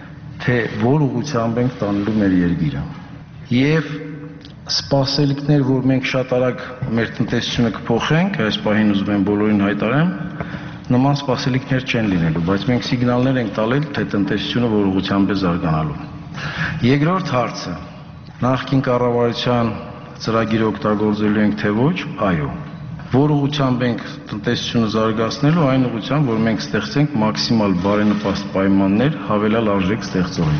Speaker 4: թե որ ուղղությամբ ենք տանելու մեր երկիրը։ Եվ սպասելիքներ, որ մենք շատ արագ մեր տնտեսությունը կփոխենք, այս պահին ուզում եմ բոլորին հայտարարեմ, նման սպասելիքներ չեն լինելու, բայց մենք սիգնալներ ենք տալել, թե տնտեսությունը որ ուղղությամբ է զարգանալու։ Երկրորդ հարցը, նախկին կառավարության ծրագիրը օգտագործելու ենք թե ոչ, այո։ Որ ուղղությամբ ենք տնտեսությունը զարգացնելու, այն ուղղությամբ, որ մենք ստեղծենք մաքսիմալ բարենպաստ պայմաններ հավելյալ արժեք ստեղծողին։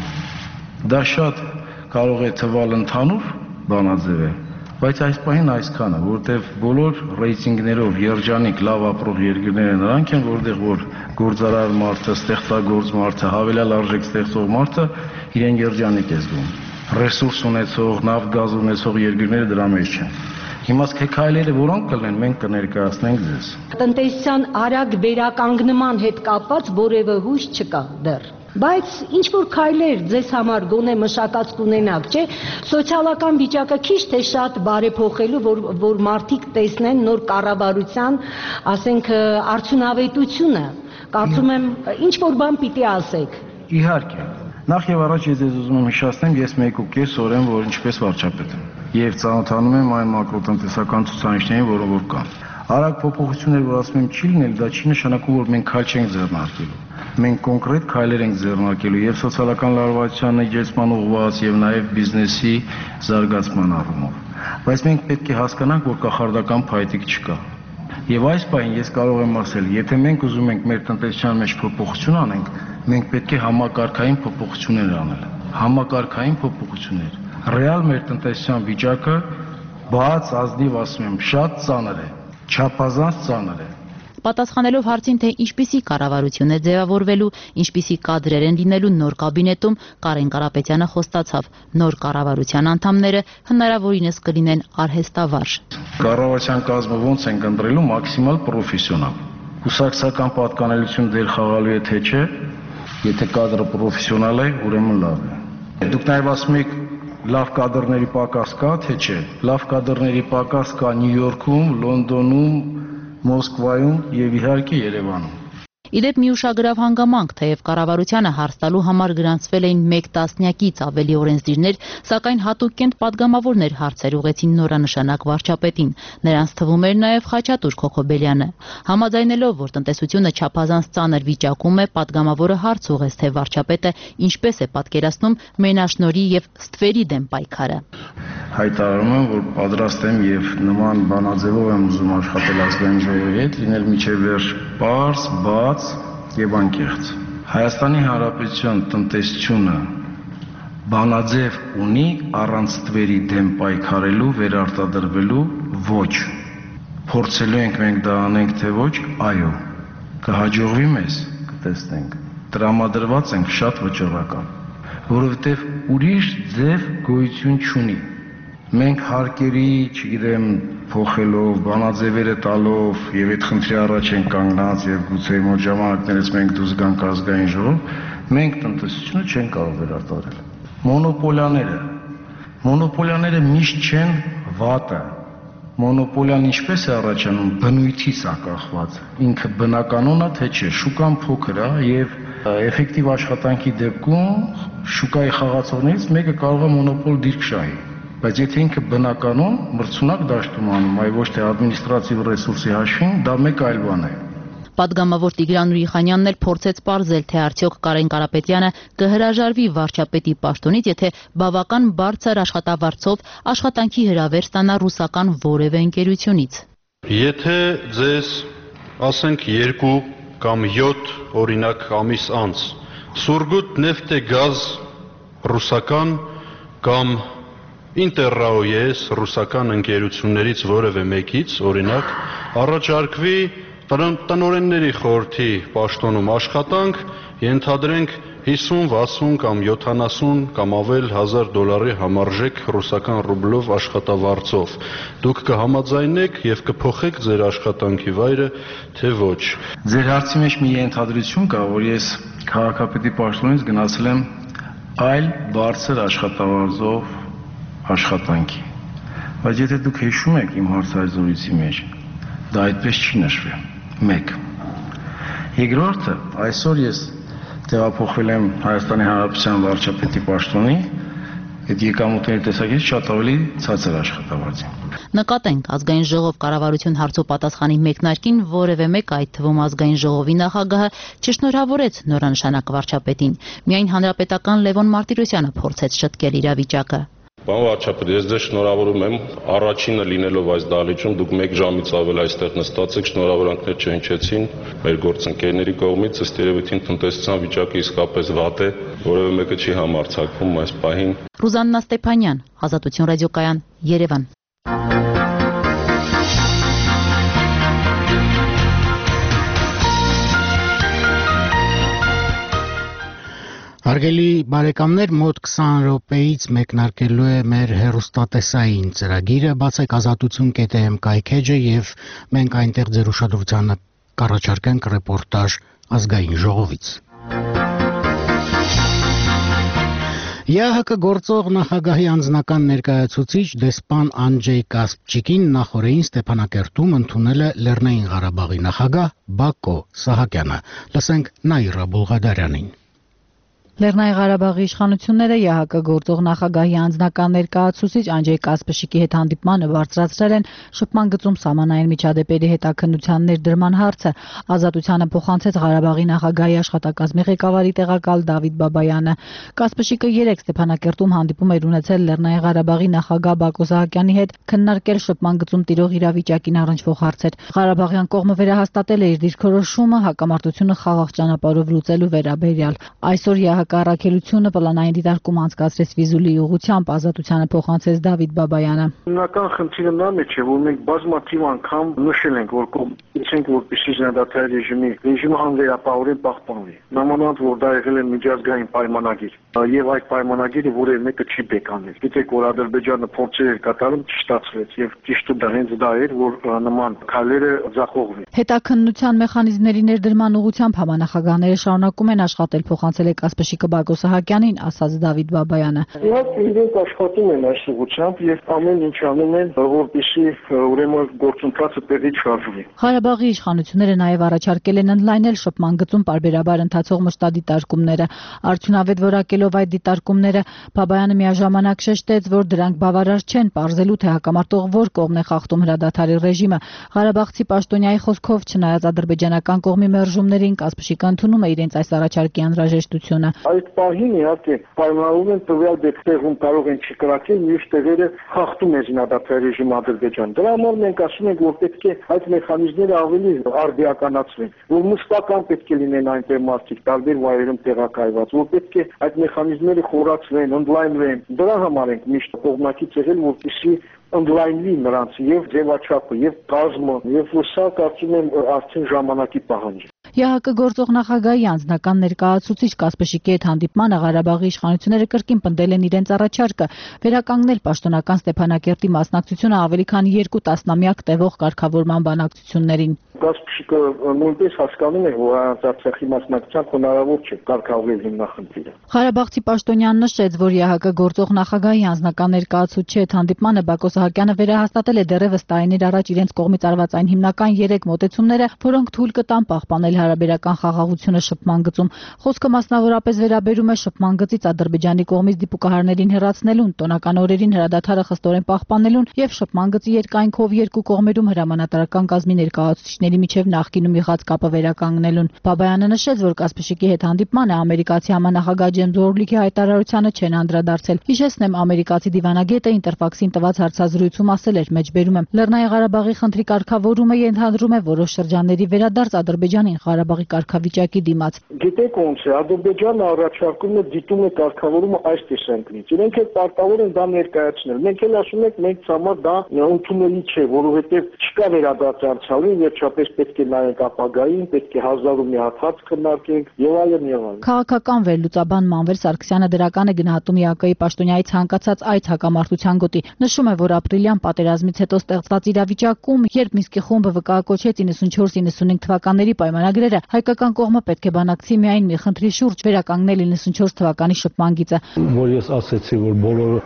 Speaker 4: Դա շատ կարող է թվալ ընդհանուր բանաձև է, բայց այս պահին այսքանը, որտեղ բոլոր ռեյտինգներով երջանիկ լավ ապրող երկրները նրանք են, որտեղ որ գործարար մարդը, ստեղծագործ մարդը, հավելյալ արժեք ստեղծող մարդը իրեն երջանիկ է զգում։ Ռեսուրս ունեցող, նավթ, գազ ունեցող երկրները դրա մեջ չեն։ Հիմա քայլերը որոնք կլինեն, մենք կներկայացնենք ձեզ։
Speaker 5: Տնտեսության արագ վերականգնման հետ կապված որևէ հույս չկա դեռ։ Բայց ինչ որ քայլեր ձեզ համար գոնե մշակած կունենաք, չէ՞, սոցիալական վիճակը քիչ թե շատ բարեփոխելու, որ մարդիկ տեսնեն նոր կառավարության, ասենք, արդյունավետությունը։ Կարծում եմ, ինչ որ բան պիտի ասեք։
Speaker 4: Իհարկե։ Նախ եւ առաջ ես ուզում եմ հիշեցնեմ, ես 1.5 օր եմ, որ ինչպես վարչապետ եմ, եւ ծանոթանում եմ այն մակրոտնտեսական ցուցանիշներին, որոնք որ կան։ Արագ փոփոխություններ, որ ասում եմ, չի լինել, դա չի նշանակում, որ մենք քայլ չենք ձեռնարկելու։ Մենք կոնկրետ քայլեր ենք ձեռնարկելու եւ սոցիալական լարվածության իջեցման ուղղված եւ նաեւ բիզնեսի զարգացման առումով։ Բայց մենք պետք է հասկանանք, որ կախարդական փայտիկ չկա։ Եվ այս պահին ես կարող եմ ասել, եթե մենք ուզում ենք մեր տնտեսության մեջ փոփոխություն անենք, մենք պետք է համակարգային փոփոխություններ անել։ համակարգային փոփոխություններ։ Ռեալ մեր տնտեսության վիճակը բաց ազնիվ ասում եմ շատ ծանր է, չափազանց ծանր է։
Speaker 3: Պատասխանելով հարցին, թե ինչպիսի կառավարություն է ձևավորվելու, ինչպիսի կադրեր են լինելու նոր կաբինետում, Կարեն Կարապետյանը խոստացավ, նոր կառավարության անդամները հնարավորինս կլինեն արհեստավարժ։
Speaker 4: Կառավարության կազմը ոնց են ընտրելու մաքսիմալ պրոֆեսիոնալ։ Կուսակցական պատկանելություն դեր խաղալու է թե չէ, եթե կադրը պրոֆեսիոնալ է, ուրեմն լավ է։ Դուք նաև ասում եք լավ կադրների պակաս կա, թե չէ։ Լավ կադրների պակաս կա Նյու Յորքում, Լոնդոնում, Մոսկվայում եւ իհարկե Երևանում։
Speaker 3: Իդեպ մի ուշագրավ հանգամանք, թեև կառավարությանը հարց տալու համար գրանցվել էին 1 տասնյակից ավելի օրենսդիրներ, սակայն հատուկ պատգամավորներ հարցեր ուղղեցին նորանշանակ վարչապետին։ Նրանց թվում էր նաև Խաչատուր Քոքոբելյանը։ Համաձայնելով, որ տնտեսությունը չափազանց ծանր վիճակում է, պատգամավորը հարց ուղղեց, թե վարչապետը ինչպես է պատկերացնում մենաշնորհի եւ ստվերի դեմ պայքարը։
Speaker 4: Հայտարարում եմ, որ պատրաստ եմ եւ նման բանաձևով եմ ուզում աշխատել ազգային ժողովի հետ, լինել միջև վերջ պարզ, բաց եւ անկեղծ։ Հայաստանի Հանրապետության տնտեսությունը բանաձև ունի առանց ստվերի դեմ պայքարելու, վերարտադրվելու ոչ։ Փորձելու ենք մենք դա անենք թե ոչ, այո։ Կհաջողվի մեզ, կտեսնենք։ Տրամադրված ենք շատ վճռական, որովհետեւ ուրիշ ձև գոյություն չունի։ Մենք հարկերի, չգիտեմ, փոխելով, բանաձևերը տալով եւ այդ խնդրի առաջ են կանգնած եւ գուցե մոտ ժամանակներից մենք դուրս գանք ազգային ժողով, մենք տնտեսությունը չենք կարող վերարտադրել։ Մոնոպոլիաները միշտ չեն վատը։ Մոնոպոլիան ինչպես է առաջանում, բնույթից է կախված։ Ինքը բնականon է թե չէ, շուկան փոքր է եւ էֆեկտիվ աշխատանքի դեպքում շուկայի խաղացողներից մեկը կարող է մոնոպոլ դիրք շահի։ Բայց եթե ինքը բնականon մրցունակ դաշտում անում, այ ոչ թե ադմինիստրատիվ ռեսուրսի հաշվին, դա մեկ այլ բան է։
Speaker 3: Պատգամավոր Տիգրան Ուրիխանյանն էլ փորձեց պարզել, թե արդյոք Կարեն Կարապետյանը կհրաժարվի վարչապետի պաշտոնից, եթե բավական բարձր աշխատավարձով աշխատանքի հրավեր ստանա ռուսական որևէ ընկերությունից։
Speaker 6: Եթե ձեզ, ասենք 2 կամ 7 օրինակ ամիս անց Սուրգուտ նեֆտ է գազ ռուսական կամ Ինտերրաոյես ռուսական ընկերություններից որևէ մեկից, օրինակ, առաջարկվի տնօրենների խորհրդի պաշտոնում աշխատանք, ենթադրենք 50, 60 կամ 70 կամ ավել $1000 համարժեք ռուսական ռուբլով աշխատավարձով։ Դուք կհամաձայնեք եւ կփոխեք ձեր աշխատանքի վայրը, թե ոչ։
Speaker 4: Ձեր հարցի մեջ մի ենթադրություն կա, որ ես քաղաքապետի պաշտոնից գնացել եմ այլ բարձր աշխատավարձով աշխատանքի։ Բայց եթե դուք հիշում եք իմ հարցազրույցի մեջ, դա այդպես չի նշվել։ 1. Երկրորդը, այսօր ես տեղափոխվել եմ Հայաստանի Հանրապետության վարչապետի պաշտոնի, այդ եկամուտների տեսակետից շատ ավելի ցածր աշխատավարձի։
Speaker 3: Նկատենք, ազգային ժողով կառավարություն հարցու պատասխանի մեկնարկին որևէ մեկ, այդ թվում ազգային ժողովի նախագահը, չշնորհավորեց նորանշանակ վարչապետին։ Միայն հանրապետական Լևոն Մարտիրոսյանը փորձեց շտկել իրավիճակը։
Speaker 7: Պարոն վարչապետ, ես ձեզ շնորհավորում եմ, առաջինը լինելով այս դահլիճում, դուք 1 ժամից ավել այստեղ նստած եք, շնորհավորանքներ չհնչեցին մեր գործընկերների կողմից, ըստ երևույթին տնտեսության վիճակը իսկապես վատ է, որևէ մեկը չի համարձակվում այս պահին։
Speaker 3: Ռուզաննա Ստեփանյան, Ազատություն ռադիոկայան, Երևան։
Speaker 1: Հարգելի բարեկամներ, մոտ 20 րոպեից մեկնարկելու է մեր հեռուստատեսային ծրագիրը, բացեք ազատություն.am կայքեջը եւ մենք այնտեղ ձեր ուշադրությանը կառաջարկենք ռեպորտաժ ազգային ժողովից։ ԵԱՀԿ գործող նախագահի անձնական ներկայացուցիչ դեսպան Անջեյ Կասպչիկին նախորդին Ստեփանակերտում ընդունել է Լեռնային Ղարաբաղի նախագահ Բակո Սահակյանը։ Լսենք Նաիրա Բուլղադարյանին։
Speaker 8: Լեռնային Ղարաբաղի իշխանությունները ԵԱՀԿ գործող նախագահի անձնական ներկայացուցիչ Անջեյ Կասպշիկի հետ հանդիպմանը բարձրացրել են շփման գծում սահմանային միջադեպերի հետաքննության ներդրման հարցը։ Ազատությանը փոխանցեց Ղարաբաղի նախագահի աշխատակազմի ղեկավարի տեղակալ Դավիթ Բաբայանը։ Կասպշիկը 3 Ստեփանակերտում հանդիպում էր ունեցել Լեռնային Ղարաբաղի նախագահ Բակո Սահակյանի հետ, քննարկել շփման գծում տիրող իրավիճակին առնչվող հարցեր։ Ղարաբաղյան կողմը վերահաստատել է իր դիրքորոշումը հակամարտությունը խաղաղ ճանապարհով լուծելու վերաբերյալ։ Այսօր ԵԱՀԿ ՀԿ պլանային դիտարկում անցկացրեց վիզուլի ուղղությամբ, ազատությանը փոխանցեց Դավիթ Բաբայանը։
Speaker 23: Հիմնական խնդիրը նա մեջ է, որ մենք բազմաթիվ անգամ նշել ենք, որ կողմից որպեսզի զինադատարի ռեժիմը անվերապահորեն պահպանվի։ Նամանավանդ որ դա եղել է միջազգային պայմանագիր, եւ այդ պայմանագիրը որևէ մեկը չի բեկանել։ Գիտեք, որ Ադրբեջանը փորձեր էր կատարում, չստացվեց եւ ճիշտը դա հենց դա էր, որ նման քայլերը ձախողվի։
Speaker 8: Հետաքննության մեխանիզմների ներդրման ուղղությամբ համանախագահները շարունակում են աշխատել, փոխանցել է Կասպաշիկը Բակո Սահակյանին, ասաց Դավիթ Բաբայանը։
Speaker 23: Իհարկե իրենք աշխատում են այս ուղղությամբ եւ ամեն ինչ անում են, որպեսզի ուրեմն գործընթացը տեղի չհարժվի։
Speaker 8: Ղարաբաղի իշխանությունները նաև առաջարկել են ընդլայնել շփման գծում պարբերաբար ընթացող մշտադիտարկումները։ Արդյունավետ որակելով այդ դիտարկումները, Բաբայանը միաժամանակ շեշտեց, որ դրանք բավարար չեն պարզելու, թե հակամարտող որ կողմն է խախտում հրադադարի ռեժիմը։ Ղարաբաղցի պաշտոնյայի խոսքով, չնայած ադրբեջանական կողմի մերժումներին, Կասպաշիկը ընդունում է իրենց այս առաջարկի անհրաժեշտությունը։
Speaker 23: Այդ պահին իհարկե պայմանավորվում են տվյալ դեպքերում կարող են չկրակել, մյուս տեղերը խախտում է զինադատարի ռեժիմը Ադրբեջան։ Դրա համար մենք ասում ենք, որ պետք է այդ մեխանիզմները ավելի արդիականացվեն, որ մշտական պետք է լինեն այնտեղ մարդիկ տարբեր վայրերում տեղակայված, որ պետք է այդ մեխանիզմները խորացվեն, ընդլայնվեն։ Դրա համար ենք միշտ կողմնակից եղել, որպեսզի ընդլայնվի նրանց եւ ձևաչափը, եւ կազմը, եւ սա կարծում եմ արդեն ժամանակի պահանջ է։
Speaker 8: ՀՀԿ գործող նախագահի անձնական ներկայացուցիչ Կասպաշիկի հետ հանդիպմանը Ղարաբաղի իշխանությունները կրկին պնդել են իրենց առաջարկը վերականգնել պաշտոնական Ստեփանակերտի մասնակցությունը ավելի քան 2 տասնամյակ տևող կարգավորման բանակցություններին։
Speaker 23: Կասպաշիկը նույնպես հասկանում է, որ Արցախի մասնակցությամբ հնարավոր չէ կարգավորել հիմնախնդիրը։
Speaker 8: Ղարաբաղցի պաշտոնյան նշեց, որ ՀՀԿ գործող նախագահի անձնական ներկայացուցչի հետ հանդիպմանը Բակո Սահակյանը վերահաստատել է դեռևս տարիներ առաջ իրենց կողմից արված այն հիմնական 3 մոտեցումները, որոնք թույլ կտան պահպանել հարաբերական խաղաղությունը շփման գծում։ Խոսքը մասնավորապես վերաբերում է շփման գծից Ադրբեջանի կողմից դիպուկահարներին հեռացնելուն, տոնական օրերին հրադադարը խստորեն պահպանելուն եւ շփման գծի երկայնքով երկու կողմերում հրամանատարական կազմի ներկայացուցիչների միջև նախկինում եղած կապը վերականգնելուն։ Բաբայանը նշեց, որ Կասպաշիկի հետ հանդիպմանը ամերիկացի համանախագահ Ջեյմս Օրլիքի հայտարարությանը չեն անդրադարձել։ Հիշեցնեմ, ամերիկացի դիվանագետը Ինտերֆաքսին տված հարցազրույցում ասել էր, մեջբերում եմ, Լեռնային Ղարաբաղի խնդրի կարգավորումը ենթադրում է որոշ շրջանների վերադարձ Ադրբեջանին Ղարաբաղի կարգավիճակի դիմաց։
Speaker 23: Գիտեք ոնց է, Ադրբեջանը առաջարկում է դիտում է կարգավորումը այս տեսանկյունից։ Իրենք էլ պարտավոր են դա ներկայացնել։ Մենք էլ ասում ենք, մենք համար դա ընդունելի չէ, որովհետև չկա վերադարձ անցյալին, վերջապես պետք է նայենք ապագային, պետք է 1000-ի հատ հաց քննարկենք եւ այլն եւ այլն։
Speaker 8: Քաղաքական վերլուծաբան Մանվել Սարգսյանը դրական է գնահատում ՀԱԿ-ի պաշտոնյայի ցանկացած այդ հակամարտության գոտի։ Նշում է, որ ապրիլյան պատերազմից հետո ստեղծված իրավիճակում, երբ Մինսկի խումբը վկայակոչեց 94-95 թվականների պայմանագրերը, հայկական կողմը պետք է բանակցի միայն մի խնդրի շուրջ՝ վերականգնել 94 թվականի շփման գիծը։
Speaker 2: Որ ես ասացի, որ բոլորը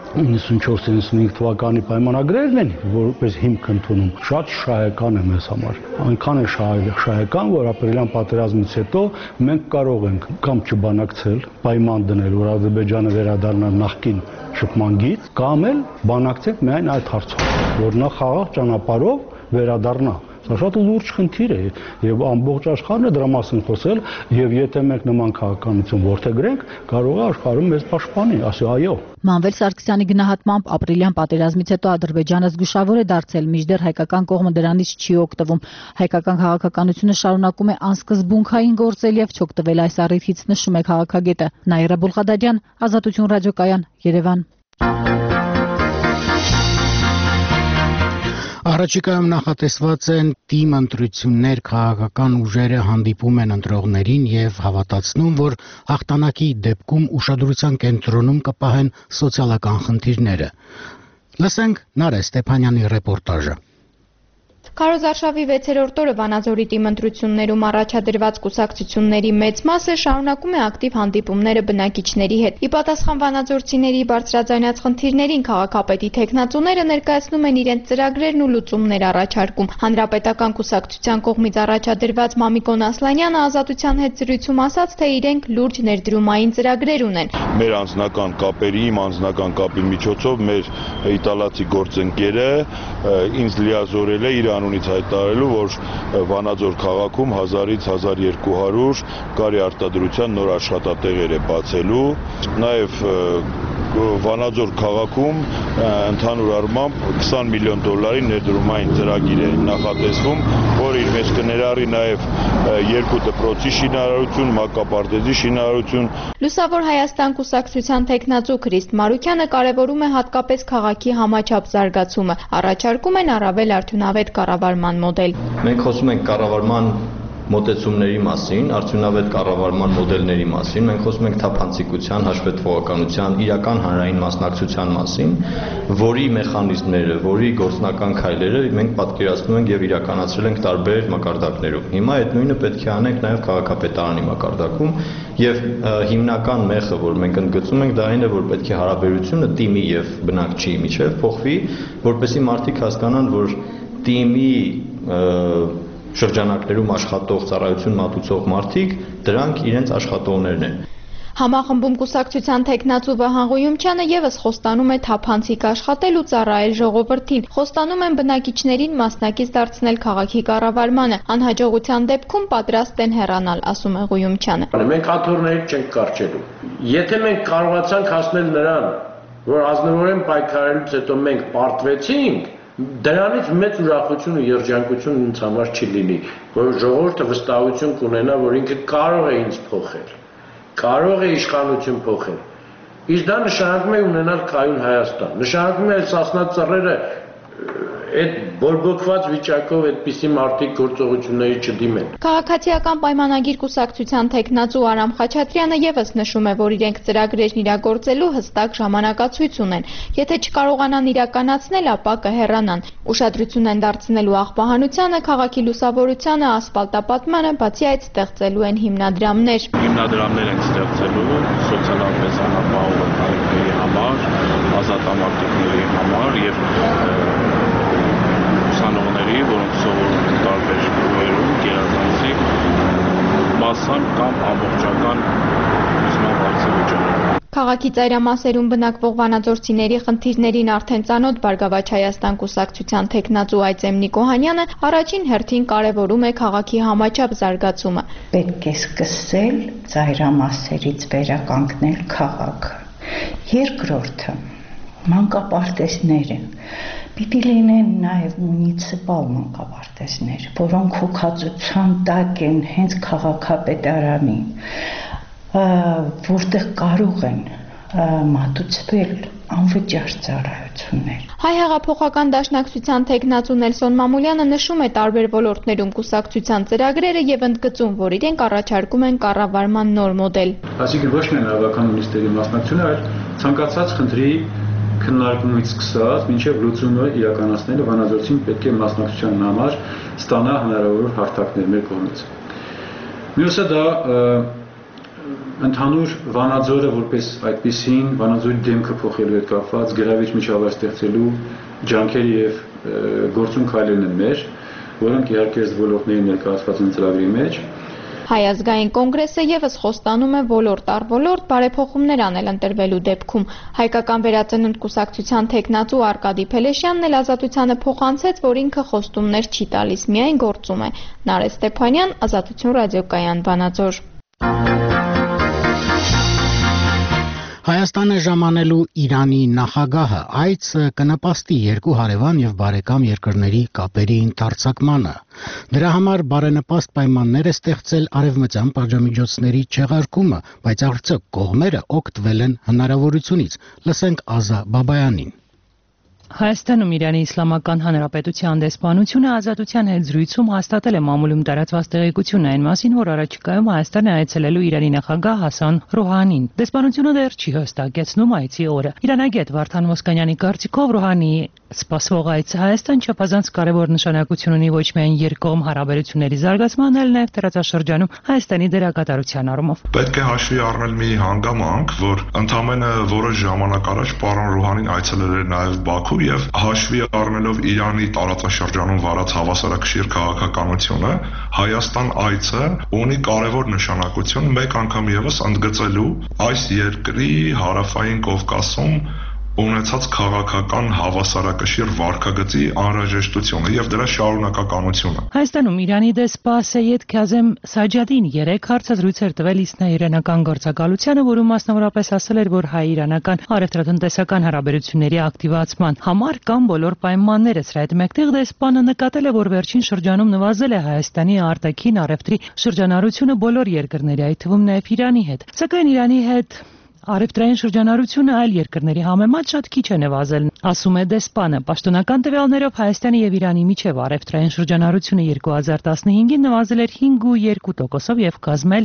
Speaker 2: 94-95 թվականի պայմանագրերն են, որպես հիմք ընդունում, շատ շահեկան է մեզ համար։ Այնքան է շահեկան, որ ապրիլյան պատերազմից հետո մենք կարող ենք կամ չբանակցել, պայման դնել, որ Ադրբեջանը վերադառնա նախկին շփման գիծ, կամ էլ բանակցենք միայն այդ հարցով, որ նա խաղաղ ճանապարհով վերադառնա։ Սա շատ լուրջ խնդիր է եւ ամբողջ աշխարհն է դրա մասին խոսել եւ եթե մենք նման քաղաքականություն որդեգրենք, կարող է աշխարհում մեզ պաշտպանի, ասի այո։
Speaker 8: Մանվել Սարգսյանի գնահատմամբ ապրիլյան պատերազմից հետո Ադրբեջանը զգուշավոր է դարձել, մինչդեռ հայկական կողմը դրանից չի օգտվում։ Հայկական քաղաքականությունը շարունակում է անսկզբունքային գործել եւ չօգտվել այս առիթից, նշում է քաղաքագետը։ Նաիրա Բուլղադարյան, Ազատություն ռադիոկայան, Երևան։
Speaker 1: Առաջիկայում նախատեսված են թիմ ընտրություններ, քաղաքական ուժերը հանդիպում են ընտրողներին եւ հավատացնում, որ հաղթանակի դեպքում ուշադրության կենտրոնում կպահեն սոցիալական խնդիրները։ Լսենք Նարէ Ստեփանյանի ռեպորտաժը։
Speaker 21: Քարոզարշավի 6-րդ օրը Վանաձորի թիմ ընտրություններում առաջադրված կուսակցությունների մեծ մասը շարունակում է ակտիվ հանդիպումները բնակիչների հետ։ Ի պատասխան վանաձորցիների բարձրաձայնած խնդիրներին քաղաքապետի թեկնածուները ներկայացնում են իրենց ծրագրերն ու լուծումներ առաջարկում։ Հանրապետական կուսակցության կողմից առաջադրված Մամիկոն Ասլանյանը Ազատության հետ զրույցում ասաց, թե իրենք լուրջ ներդրումային ծրագրեր ունեն։
Speaker 9: Մեր անձնական կապերի, իմ անձնական կապի միջոցով մեր իտալացի գործընկերը ինձ լիազորել է իր անունից հայտարարելու, որ Վանաձոր քաղաքում 1000-ից 1200 կարի արտադրության նոր աշխատատեղեր է բացելու, նաև Վանաձոր քաղաքում ընդհանուր առմամբ $20 միլիոն ներդրումային ծրագիր է նախատեսվում, որը իր մեջ կներառի նաև 2 դպրոցի շինարարություն, մանկապարտեզի շինարարություն։
Speaker 21: Լուսավոր Հայաստան կուսակցության տեխնացու Քրիստ Մարուկյանը կարևորում է հատկապես քաղաքի համաչափ զարգացումը, առաջարկում են առավել արդյունավետ կառավարման մոդել։
Speaker 10: Մենք խոսում ենք կառավարման մոտեցումների մասին, արդյունավետ կառավարման մոդելների մասին, մենք խոսում ենք թափանցիկության, հաշվետվողականության, իրական հանրային մասնակցության մասին, որի մեխանիզմները, որի գործնական քայլերը մենք պատկերացնում ենք եւ իրականացրել ենք տարբեր մակարդակներով։ Հիմա այդ նույնը պետք է անենք նաեւ քաղաքապետարանի մակարդակում եւ հիմնական մեխը, որ մենք ընդգծում ենք, դա այն է, որ պետք է հարաբերությունը թիմի եւ բնակչի միջեւ փոխվի, որպեսզի մարդիկ հասկանան, որ թիմի շրջանակներում աշխատող ծառայություն մատուցող մարդիկ դրանք իրենց աշխատողներն են։
Speaker 21: Համախմբում կուսակցության տեխնացու Վահան Ղույումչյանը եւս խոստանում է թափանցիկ աշխատել ու ծառայել ժողովրդին։ Խոստանում են բնակիչներին մասնակից դարձնել քաղաքի կառավարմանը։ Անհաջողության դեպքում պատրաստ են հեռանալ, ասում է Ղույումչյանը։
Speaker 13: Մենք աթոռների չենք կարճելու։ Եթե մենք կարողացանք հասնել նրան, որ ազնվորեն պայքարելուց հետո մենք պարտվեցինք, դրանից մեծ ուրախություն ու երջանկություն ինձ համար չի լինի, որ ժողովուրդը վստահություն կունենա, որ ինքը կարող է ինձ փոխել, կարող է իշխանություն փոխել։ Իսկ դա նշանակում է ունենալ կայուն Հայաստան, նշանակում է Սասնա ծռերը այդ բորբոքված վիճակով այդպիսի մարդիկ գործողությունների չդիմեն։
Speaker 21: Քաղաքացիական պայմանագիր կուսակցության տեխնացու Արամ Խաչատրյանը եւս նշում է, որ իրենք ծրագրերն իրագործելու հստակ ժամանակացույց ունեն։ Եթե չկարողանան իրականացնել, ապա կհեռանան։ Ուշադրություն են դարձնելու աղբահանությանը, քաղաքի լուսավորությանը, ասֆալտապատմանը, բացի այդ ստեղծելու են հիմնադրամներ։
Speaker 14: Հիմնադրամներ են ստեղծելու սոցիալապես անապահով ընտանիքների համար, ազատամարտիկների համար եւ ուսանողների, որոնք սովորում են տարբեր գյուղերում, գերազանցիկ, մասսան կամ ամբողջական ուսման հարցի վիճակում։
Speaker 21: Քաղաքի ծայրամասերում բնակվող վանաձորցիների խնդիրներին արդեն ծանոթ Բարգավաճ Հայաստան կուսակցության տեխնացու Այծեմ Նիկոհանյանը առաջին հերթին կարևորում է քաղաքի համաչափ զարգացումը։
Speaker 15: Պետք է սկսել ծայրամասերից վերականգնել քաղաքը։ Երկրորդը մանկապարտեզները պիտի լինեն նաև մունիցիպալ մանկապարտեզներ, որոնք հոգացության տակ են հենց քաղաքապետարանի, որտեղ կարող են մատուցվել անվճար ծառայություններ։
Speaker 21: Հայ հեղափոխական դաշնակցության տեխնացու Նելսոն Մամուլյանը նշում է տարբեր ոլորտներում կուսակցության ծրագրերը եւ ընդգծում, որ իրենք առաջարկում են կառավարման նոր մոդել։
Speaker 25: Այսինքն ոչ միայն հավաքական մինիստրի մասնակցությունը, այլ ցանկացած խնդրի քննարկումից սկսած մինչև լուծումը իրականացնելը վանաձորցին պետք է մասնակցության համար ստանա հնարավոր հարթակներ մեր կողմից։ Մյուսը դա ընդհանուր Վանաձորը որպես այդպիսին Վանաձորի դեմքը փոխելու հետ կապված գրավիչ միջավայր ստեղծելու ջանքեր եւ գործուն քայլերն են մեր, որոնք իհարկե այս ոլորտների ներկայացված են ծրագրի մեջ։
Speaker 21: Հայ ազգային կոնգրեսը եւս խոստանում է ոլորտ առ ոլորտ բարեփոխումներ անել ընտրվելու դեպքում։ Հայկական վերածնունդ կուսակցության տեխնացու Արկադի Փելեշյանն էլ Ազատությանը փոխանցեց, որ ինքը խոստումներ չի տալիս, միայն գործում է։ Նարեկ Ստեփանյան, Ազատություն ռադիոկայան, Վանաձոր։
Speaker 1: Հայաստանը ժամանելու Իրանի նախագահը այց կնպաստի երկու հարևան եւ բարեկամ երկրների կապերի ընդարձակմանը։ Դրա համար բարենպաստ պայմաններ է ստեղծել արևմտյան պատժամիջոցների չեղարկումը, բայց արդյոք կողմերը օգտվել են հնարավորությունից։ Լսենք Ազա Բաբայանին։
Speaker 26: Հայաստանում Իրանի Իսլամական Հանրապետության դեսպանությունը Ազատության հետ զրույցում հաստատել է մամուլում տարածված տեղեկությունն այն մասին, որ առաջիկայում Հայաստան է այցելելու Իրանի նախագահ Հասան Ռոհանին։ Դեսպանությունը դեռ չի հստակեցնում այցի օրը։ Իրանագետ Վարդան Ոսկանյանի կարծիքով Ռոհանիի սպասվող այցը Հայաստան չափազանց կարևոր նշանակություն ունի ոչ միայն երկկողմ հարաբերությունների զարգացման, այլ նաև տարածաշրջանում Հայաստանի դերակատարության առումով։
Speaker 27: Պետք է հաշվի առնել մի հանգամանք, որ ընդամենը որոշ ժամանակ առաջ պարոն Ռոհանին այցելել էր նաև Բաքու եւ հաշվի առնելով Իրանի տարածաշրջանում վարած հավասարակշիռ քաղաքականությունը, Հայաստան այցը ունի կարևոր նշանակություն մեկ անգամ եւս ընդգծելու այս երկրի հարավային Կովկասում ունեցած քաղաքական հավասարակշիռ վարքագծի անհրաժեշտությունը եւ դրա շարունակականությունը։
Speaker 26: Հայաստանում Իրանի դեսպա Սեյեդ Քազեմ Սաջադին 3 հարցազրույցեր տվել իսրայելական գործակալությանը, որում մասնավորապես ասել էր, որ հայ-իրանական առևտրատնտեսական հարաբերությունների ակտիվացման համար կան բոլոր պայմանները։ Սրա հետ մեկտեղ դեսպանը նկատել է, որ վերջին շրջանում նվազել է Հայաստանի արտաքին առևտրի շրջանառությունը բոլոր երկրների, այդ թվում նաև Իրանի հետ։ Սակայն Իրանի հետ առևտրային շրջանառությունը այլ երկրների համեմատ շատ քիչ է նվազել, ասում է դեսպանը։ Պաշտոնական տվյալներով Հայաստանի եւ Իրանի միջև առևտրային շրջանառությունը 2015-ին նվազել էր 5.2%-ով եւ կազմել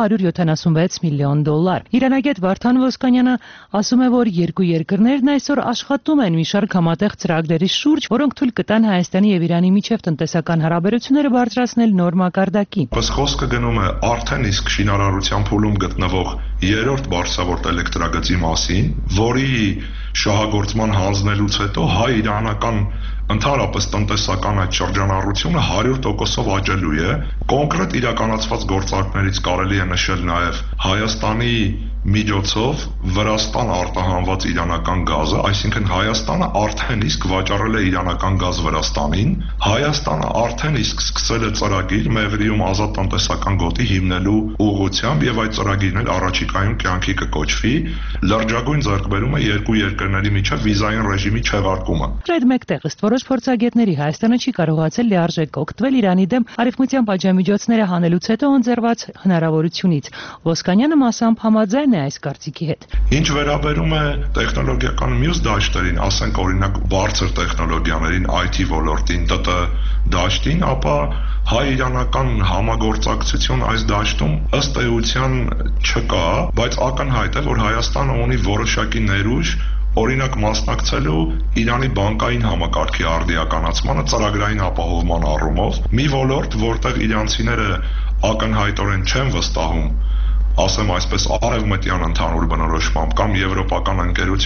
Speaker 26: $276 միլիոն։ Իրանագետ Վարդան Ոսկանյանը ասում է, որ երկու երկրներն այսօր աշխատում են մի շարք համատեղ ծրագրերի շուրջ, որոնք թույլ կտան Հայաստանի եւ Իրանի միջև տնտեսական հարաբերությունները բարձրացնել նոր մակարդակի։
Speaker 27: Բայց խոսքը գնում է արդեն իսկ շինարարության փուլում գտնվող երրորդ բարձրավոր էլեկտրագծի մասին, որի շահագործման հանձնելուց հետո հայ-իրանական ընդհանրապես տնտեսական այդ շրջանառությունը 100%-ով աճելու է։ Կոնկրետ իրականացված գործարքներից կարելի է նշել նաև Հայաստանի միջոցով Վրաստան արտահանված իրանական գազը, այսինքն Հայաստանը արդեն իսկ վաճառել է իրանական գազ Վրաստանին, Հայաստանը արդեն իսկ սկսել է ծրագիր Մեղրիում ազատ տնտեսական գոտի հիմնելու ուղղությամբ եւ այդ ծրագիրն էլ առաջիկայում կյանքի կկոչվի, լրջագույն ձեռքբերում է երկու երկրների միջև վիզային ռեժիմի չեղարկումը։
Speaker 26: Այդ մեկտեղ ըստ որոշ փորձագետների Հայաստանը չի կարողացել լիարժեք օգտվել Իրանի դեմ արևմտյան պատժամիջոցները հանելուց հետո ընձեռված հնարավորությունից։ Ոսկանյանը մասամբ համաձայն է այս կարծիքի հետ։
Speaker 27: Ինչ վերաբերում է տեխնոլոգիական մյուս դաշտերին, ասենք օրինակ բարձր տեխնոլոգիաներին, IT ոլորտին, ՏՏ դաշտին, ապա հայ-իրանական համագործակցություն այս դաշտում ըստ էության չկա, բայց ակնհայտ է, որ Հայաստանը ունի որոշակի ներուժ օրինակ մասնակցելու Իրանի բանկային համակարգի արդիականացմանը ծրագրային ապահովման առումով, մի ոլորտ, որտեղ իրանցիները ակնհայտորեն չեն վստահում, ասեմ այսպես, արևմտյան ընդհանուր բնորոշմամբ կամ եվրոպական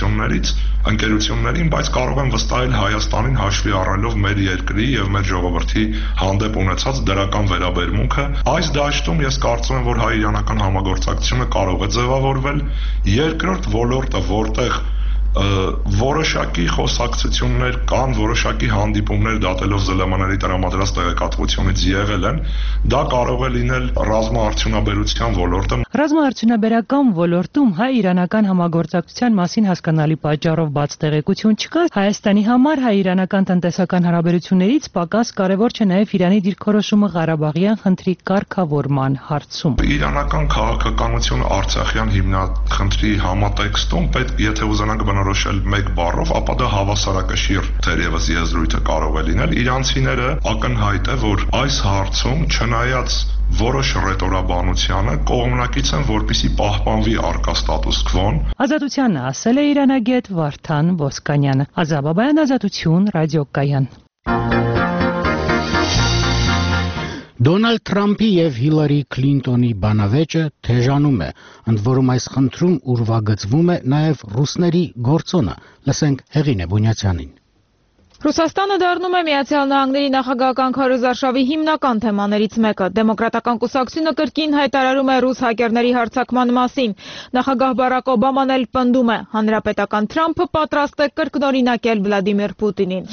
Speaker 27: ընկերություններին, բայց կարող են վստահել Հայաստանին հաշվի առնելով մեր երկրի եւ մեր ժողովրդի հանդեպ ունեցած դրական վերաբերմունքը։ Այս դաշտում ես կարծում եմ, որ հայ-իրանական համագործակցությունը կարող է ձևավորվել։ Երկրորդ ոլորտը, որտեղ որոշակի խոսակցություններ կան, որոշակի հանդիպումներ դատելով ԶԼՄ-ների տրամադրած տեղեկատվությունից եղել են, դա կարող է լինել ռազմաարդյունաբերության ոլորտը։
Speaker 26: Ռազմաարդյունաբերական ոլորտում հայ-իրանական համագործակցության մասին հասկանալի պատճառով բաց տեղեկություն չկա։ Հայաստանի համար հայ-իրանական տնտեսական հարաբերություններից պակաս կարևոր չէ նաև Իրանի դիրքորոշումը Ղարաբաղյան խնդրի կարգավորման հարցում։
Speaker 27: Իրանական քաղաքականությունը Արցախյան հիմնախնդրի համատեքստում պետք, եթե ուզենանք որոշել մեկ բառով, ապա դա հավասարակշիռ թերևս եզրույթը կարող է լինել։ Իրանցիները ակնհայտ է, որ այս հարցում չնայած որոշ ռետորաբանությանը կողմնակից են, որպեսզի պահպանվի առկա ստատուս քվոն։
Speaker 26: Ազատությանը ասել է իրանագետ Վարդան Ոսկանյանը։ Ազաբաբայան, Ազատություն, ռադիոկայան։
Speaker 1: Դոնալդ Թրամփի եւ Հիլարի Քլինտոնի բանավեճը թեժանում է, ընդ որում այս խնդրում ուրվագծվում է նաեւ ռուսների գործոնը։ Լսենք Հեղինե Բունյացյանին։
Speaker 21: Ռուսաստանը դառնում է Միացյալ Նահանգների նախագահական քարոզարշավի հիմնական թեմաներից մեկը։ Դեմոկրատական կուսակցությունը կրկին հայտարարում է ռուս հակերների հարձակման մասին։ Նախագահ Բարակ Օբաման էլ պնդում է, հանրապետական Թրամփը պատրաստ է կրկնօրինակել Վլադիմիր Պուտինին։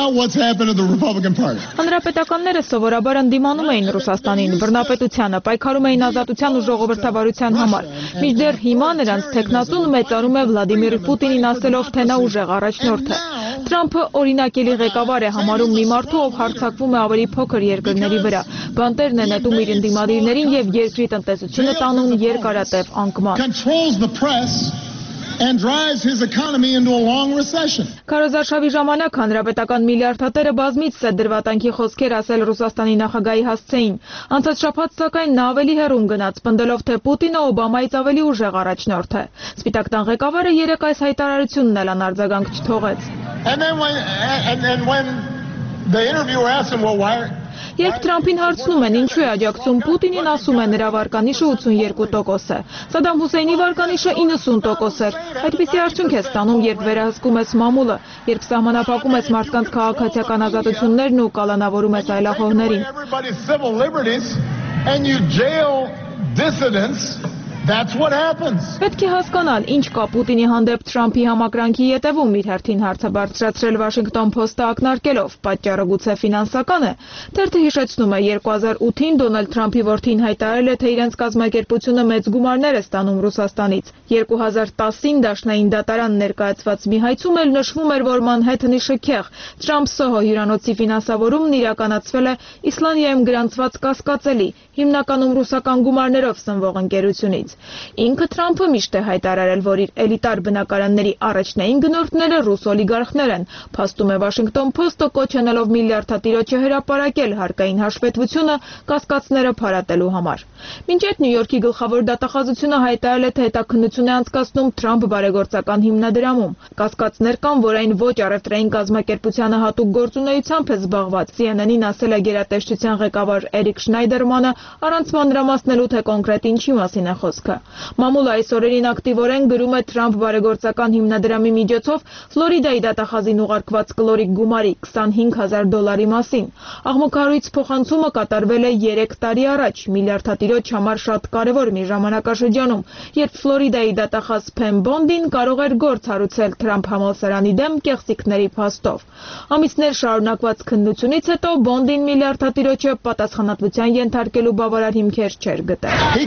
Speaker 21: Հանրապետականները սովորաբար ընդդիմանում էին Ռուսաստանին, բռնապետությանը, պայքարում էին ազատության ու ժողովրդավարության համար։ Մինչդեռ հիմա նրանց թեկնածուն մեծարում է Վլադիմիր Պուտինին, ասելով, թե նա ուժեղ առաջնորդ է։ Թրամփը օրինակելի ղեկավար է համարում մի մարդու, ով հարձակվում է ավելի փոքր երկրների վրա։ Բանտերն է նետում իր ընդդիմադիրներին եւ երկրի տնտեսությունը տանում երկարատև անկման։ Քարոզարշավի ժամանակ հանրապետական միլիարդատերը բազմից է դրվատանքի խոսքեր ասել Ռուսաստանի նախագահի հասցեին։ Անցած շաբաթ սակայն նա ավելի հեռուն գնաց, պնդելով, թե Պուտինը Օբամայից ավելի ուժեղ առաջնորդ է։ Սպիտակ տան ղեկավարը երեկ այս հայտարարությունն էլ անարձագանք չթողեց։ Երբ Թրամփին հարցնում են ինչու է աջակցում Պուտինին, ասում է նրա վարկանիշը 82% է։ Սադամ Հուսեյնի վարկանիշը 90% էր։ Այդպիսի արդյունք է ստանում, երբ վերահսկում ես մամուլը, երբ սահմանափակում ես մարդկանց քաղաքացիական ազատություններն ու կալանավորում ես այլախոհներին։
Speaker 11: That's what happens.
Speaker 12: Պետք է հասկանալ, ինչ կա Պուտինի հանդեպ Թրամփի համակրանքի ետևում, իր հերթին հարցը բարձրացրել Washington Post-ը ակնարկելով, պատճառը գուցե ֆինանսական է։ Թերթը հիշեցնում է 2008-ին Դոնալդ Թրամփի որդին հայտարարել է, թե իրենց կազմակերպությունը մեծ գումարներ է ստանում Ռուսաստանից։ 2010-ին Դաշնային դատարան ներկայացված մի հայցում էլ նշվում էր, որ Մանհեթենի շքեղ Trump-Soho հյուրանոցի ֆինանսավորումն իրականացվել է Իսլանդիայում գրանցված կասկածելի, հիմնականում ռուսական գումարներով սնվող ընկերությունից։ Ինքը Թրամփը միշտ է հայտարարել, որ իր էլիտար բնակարանների առաջնային գնորդները ռուս օլիգարխներ են, փաստում է Washington Post-ը կոչ անելով միլիարդատիրոջը հրապարակել հարկային հաշվետվությունը կասկածները փարատելու համար։ Մինչ այդ Նյու Յորքի գլխավոր դատախազությունը հայտարարել է, թե հետաքննություն է անցկացնում Թրամփ բարեգործական հիմնադրամում։ Կասկածներ կան, որ այն ոչ առևտրային կազմակերպությանը հատուկ գործունեությամբ է զբաղված։ CNN-ին ասել է գերատեսչության ղեկավար Էրիկ Շնայդերմանը, առանց մանրամասնելու, թե կոնկրետ ինչի մասին է խոսքը։ Մամուլը այս օրերին ակտիվորեն գրում է Թրամփ բարեգործական հիմնադրամի միջոցով Ֆլորիդայի դատախազին ուղարկված կլորիկ գումարի $25,000 մասին։ Աղմուկահարույց փոխանցումը կատարվել է 3 տարի առաջ, միլիարդատիրոջ համար շատ կարևոր մի ժամանակաշրջանում, երբ Ֆլորիդայի դատախազ Փեմ Բոնդին կարող էր գործ հարուցել Թրամփ համալսարանի դեմ կեղծիքների փաստով։ Ամիսներ շարունակված քննությունից հետո Բոնդին միլիարդատիրոջը պատասխանատվության ենթարկելու բավարար հիմքեր չէր գտել։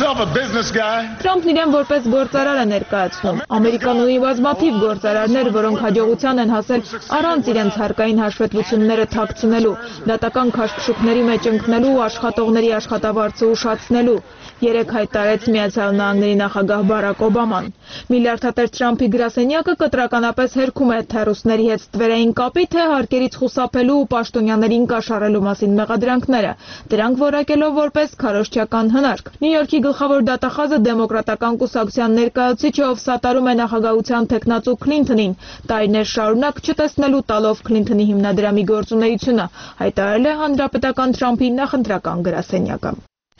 Speaker 12: Թրամփն իրեն որպես գործարար է ներկայացնում։ Ամերիկանոյի բազմաթիվ գործարարներ, որոնք հաջողության են հասել առանց իրենց հարկային հաշվետվությունները թաքցնելու, դատական քաշքշուկների մեջ ընկնելու ու աշխատողների աշխատավարձը ուշացնելու, երեք հայտարարեց Միացյալ Նահանգների նախագահ Բարակ Օբաման։ Միլիարդատեր Թրամփի գրասենյակը կտրականապես հերքում է թե ռուսների հետ ստվերային կապի, թե հարկերից խուսափելու ու պաշտոնյաներին կաշառելու մասին մեղադրանքները, դրանք որակելով որպես քարոզչական հնարք։ Նյու Յորքի գլխավոր դատախազը դեմոկրատական կուսակցության ներկայացուցիչը, ով սատարում է նախագահության թեկնածու Քլինթոնին, տարիներ շարունակ չտեսնելու տալով Քլինթոնի հիմնադրամի գործունեությունը, հայտարարել է հանրապետական Թրամփի նախընտրական գրասենյակը։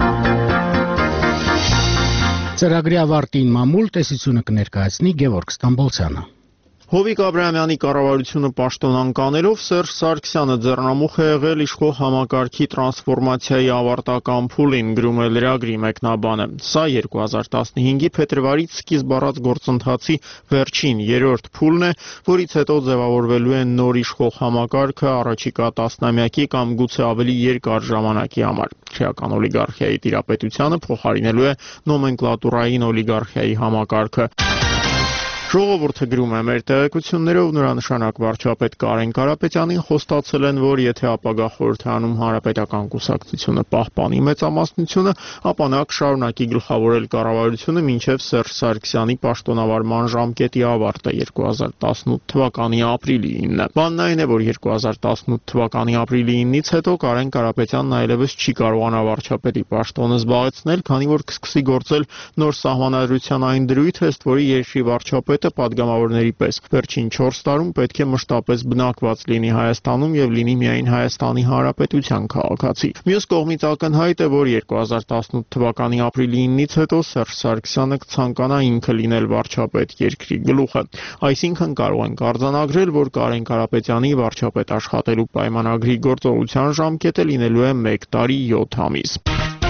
Speaker 1: Ծրագրի ավարտին մամուլ տեսությունը կներկայացնի Գևորգ Ստամբոլցյանը։
Speaker 16: Հովիկ Աբրահամյանի կառավարությունը պաշտոնանկ անելով Սերժ Սարգսյանը ձեռնամուխ է եղել իշխող համակարգի տրանսֆորմացիայի ավարտական փուլին, գրում է լրագրի մեկնաբանը։ Սա 2015-ի փետրվարից սկիզբ առած գործընթացի վերջին երրորդ փուլն է, որից հետո ձևավորվելու է նոր իշխող համակարգը առաջիկա տասնամյակի կամ գուցե ավելի երկար ժամանակի համար։ Քրեական օլիգարխիայի տիրապետությանը փոխարինելու է նոմենկլատուրային օլիգարխիայի համակարգը։ Ժողովուրդը գրում է մեր տեղեկություններով նորանշանակ վարչապետ Կարեն Կարապետյանին խոստացել են, որ եթե ապագա խորհրդարանում հանրապետական կուսակցությունը պահպանի մեծամասնությունը, ապա նա կշարունակի գլխավորել կառավարությունը մինչև Սերժ Սարգսյանի պաշտոնավարման ժամկետի ավարտը 2018 թվականի ապրիլի 9-ը։ Բանն այն է, որ 2018 թվականի ապրիլի 9-ից հետո Կարեն Կարապետյանն այլևս չի կարողանա վարչապետի պաշտոնը զբաղեցնել, քանի որ կսկսի գործել նոր սահմանադրության այն դրույթը, ըստ որի երկրի վարչապետ պատգամավորների պես վերջին 4 տարում պետք է մշտապես բնակված լինի Հայաստանում եւ լինի միայն Հայաստանի Հանրապետության քաղաքացի։ Մյուս կողմից ակնհայտ է, որ 2018 թվականի ապրիլի 9-ից հետո Սերժ Սարգսյանը կցանկանա ինքը լինել վարչապետ երկրի գլուխը։ Այսինքն կարող ենք արձանագրել, որ Կարեն Կարապետյանի վարչապետ աշխատելու պայմանագրի գործողության ժամկետը լինելու է 1 տարի 7 ամիս։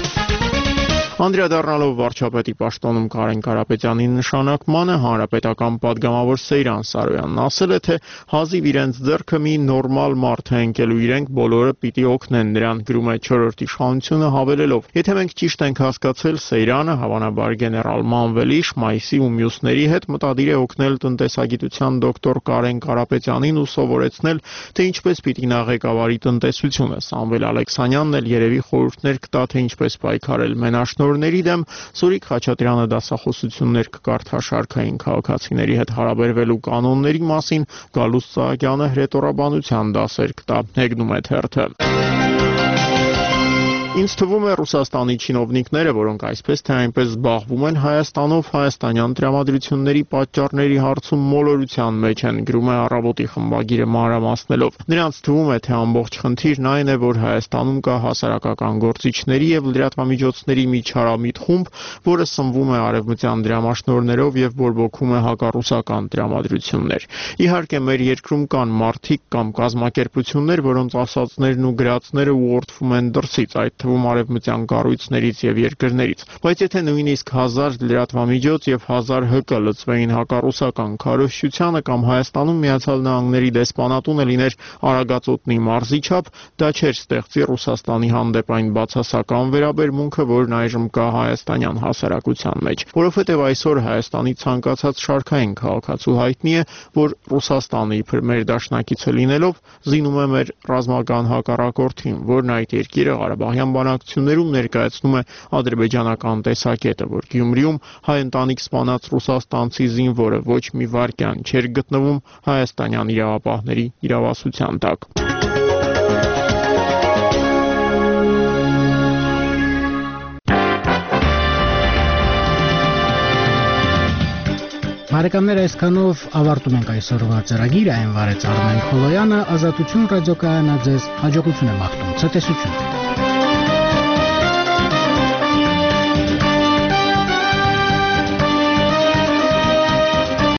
Speaker 16: Անդրադառնալով վարչապետի պաշտոնում Կարեն Կարապետյանի նշանակմանը, հանրապետական պատգամավոր Սեյրան Սարոյանն ասել է, թե հազիվ իրենց ձեռքը մի նորմալ մարդ է ընկելու, իրենք բոլորը պիտի օգնեն նրան, գրում է 4-րդ իշխանությունը հավելելով. Եթե մենք ճիշտ ենք հասկացել, Սեյրանը, հավանաբար գեներալ Մանվելիշ, Մայսի ու մյուսների հետ մտադիր է օգնել տնտեսագիտության դոկտոր Կարեն Կարապետյանին ու սովորեցնել, թե ինչպես պիտի նա ղեկավարի տնտեսությունը։ Սամվել Ալեքսանյանն էլ երևի խորհուրդներ կտա, թե ինչպես պայքարել մենաշնորհների դեմ, Սուրիկ Խաչատրյանը դասախոսություններ կկարդա շարքային քաղաքացիների հետ հարաբերվելու կանոնների մասին, Գալուստ Սահակյանը հրետորաբանության դասեր կտա, հեգնում է թերթը։ Ինձ թվում է Ռուսաստանի չինովնիկները, որոնք այսպես թե այնպես զբաղվում են Հայաստանով, հայաստանյան տրամադրությունների պատճառների հարցում մոլորության մեջ են, գրում է Առավոտի խմբագիրը մանրամասնելով։ Նրանց թվում է, թե ամբողջ խնդիրն այն է, որ Հայաստանում կա հասարակական գործիչների եւ լրատվամիջոցների միջարամիտ խումբ, որը սնվում է արևմտյան դրամաշնորհներով եւ բորբոքում է հակառուսական տրամադրություններ։ Իհարկե, մեր երկրում կան մարդիկ կամ կազմակերպություններ, որոնց ասածներն ու գրածները ուղղորդվում են դրսից, այդ թվում արևմտյան կառույցներից եւ երկրներից։ Բայց եթե նույնիսկ 1000 լրատվամիջոց եւ 1000 ՀԿ լծվեին հակառուսական քարոզչությանը կամ Հայաստանում Միացյալ Նահանգների դեսպանատունը լիներ Արագածոտնի մարզի չափ, դա չէր ստեղծի Ռուսաստանի հանդեպ այն բացասական վերաբերմունքը, որն այժմ կա հայաստանյան հասարակության մեջ, որովհետև այսօր Հայաստանի ցանկացած շարքային քաղաքացու հայտնի է, որ Ռուսաստանը իբր մեր դաշնակիցը լինելով զինում է մեր ռազմական հակառակորդին, որն այդ երկիրը Ղարաբաղյան բանակցություններում ներկայացնում է ադրբեջանական տեսակետը, որ Գյումրիում հայ ընտանիք սպանած ռուսաստանցի զինվորը ոչ մի վայրկյան չէր գտնվում հայաստանյան իրավապահների իրավասության տակ։
Speaker 1: Բարեկամներ, այսքանով ավարտում ենք այսօրվա ծրագիրը, այն վարեց Արմեն Խոլոյանը, Ազատություն ռադիոկայանը ձեզ հաջողություն եմ աղթում, ցտեսություն։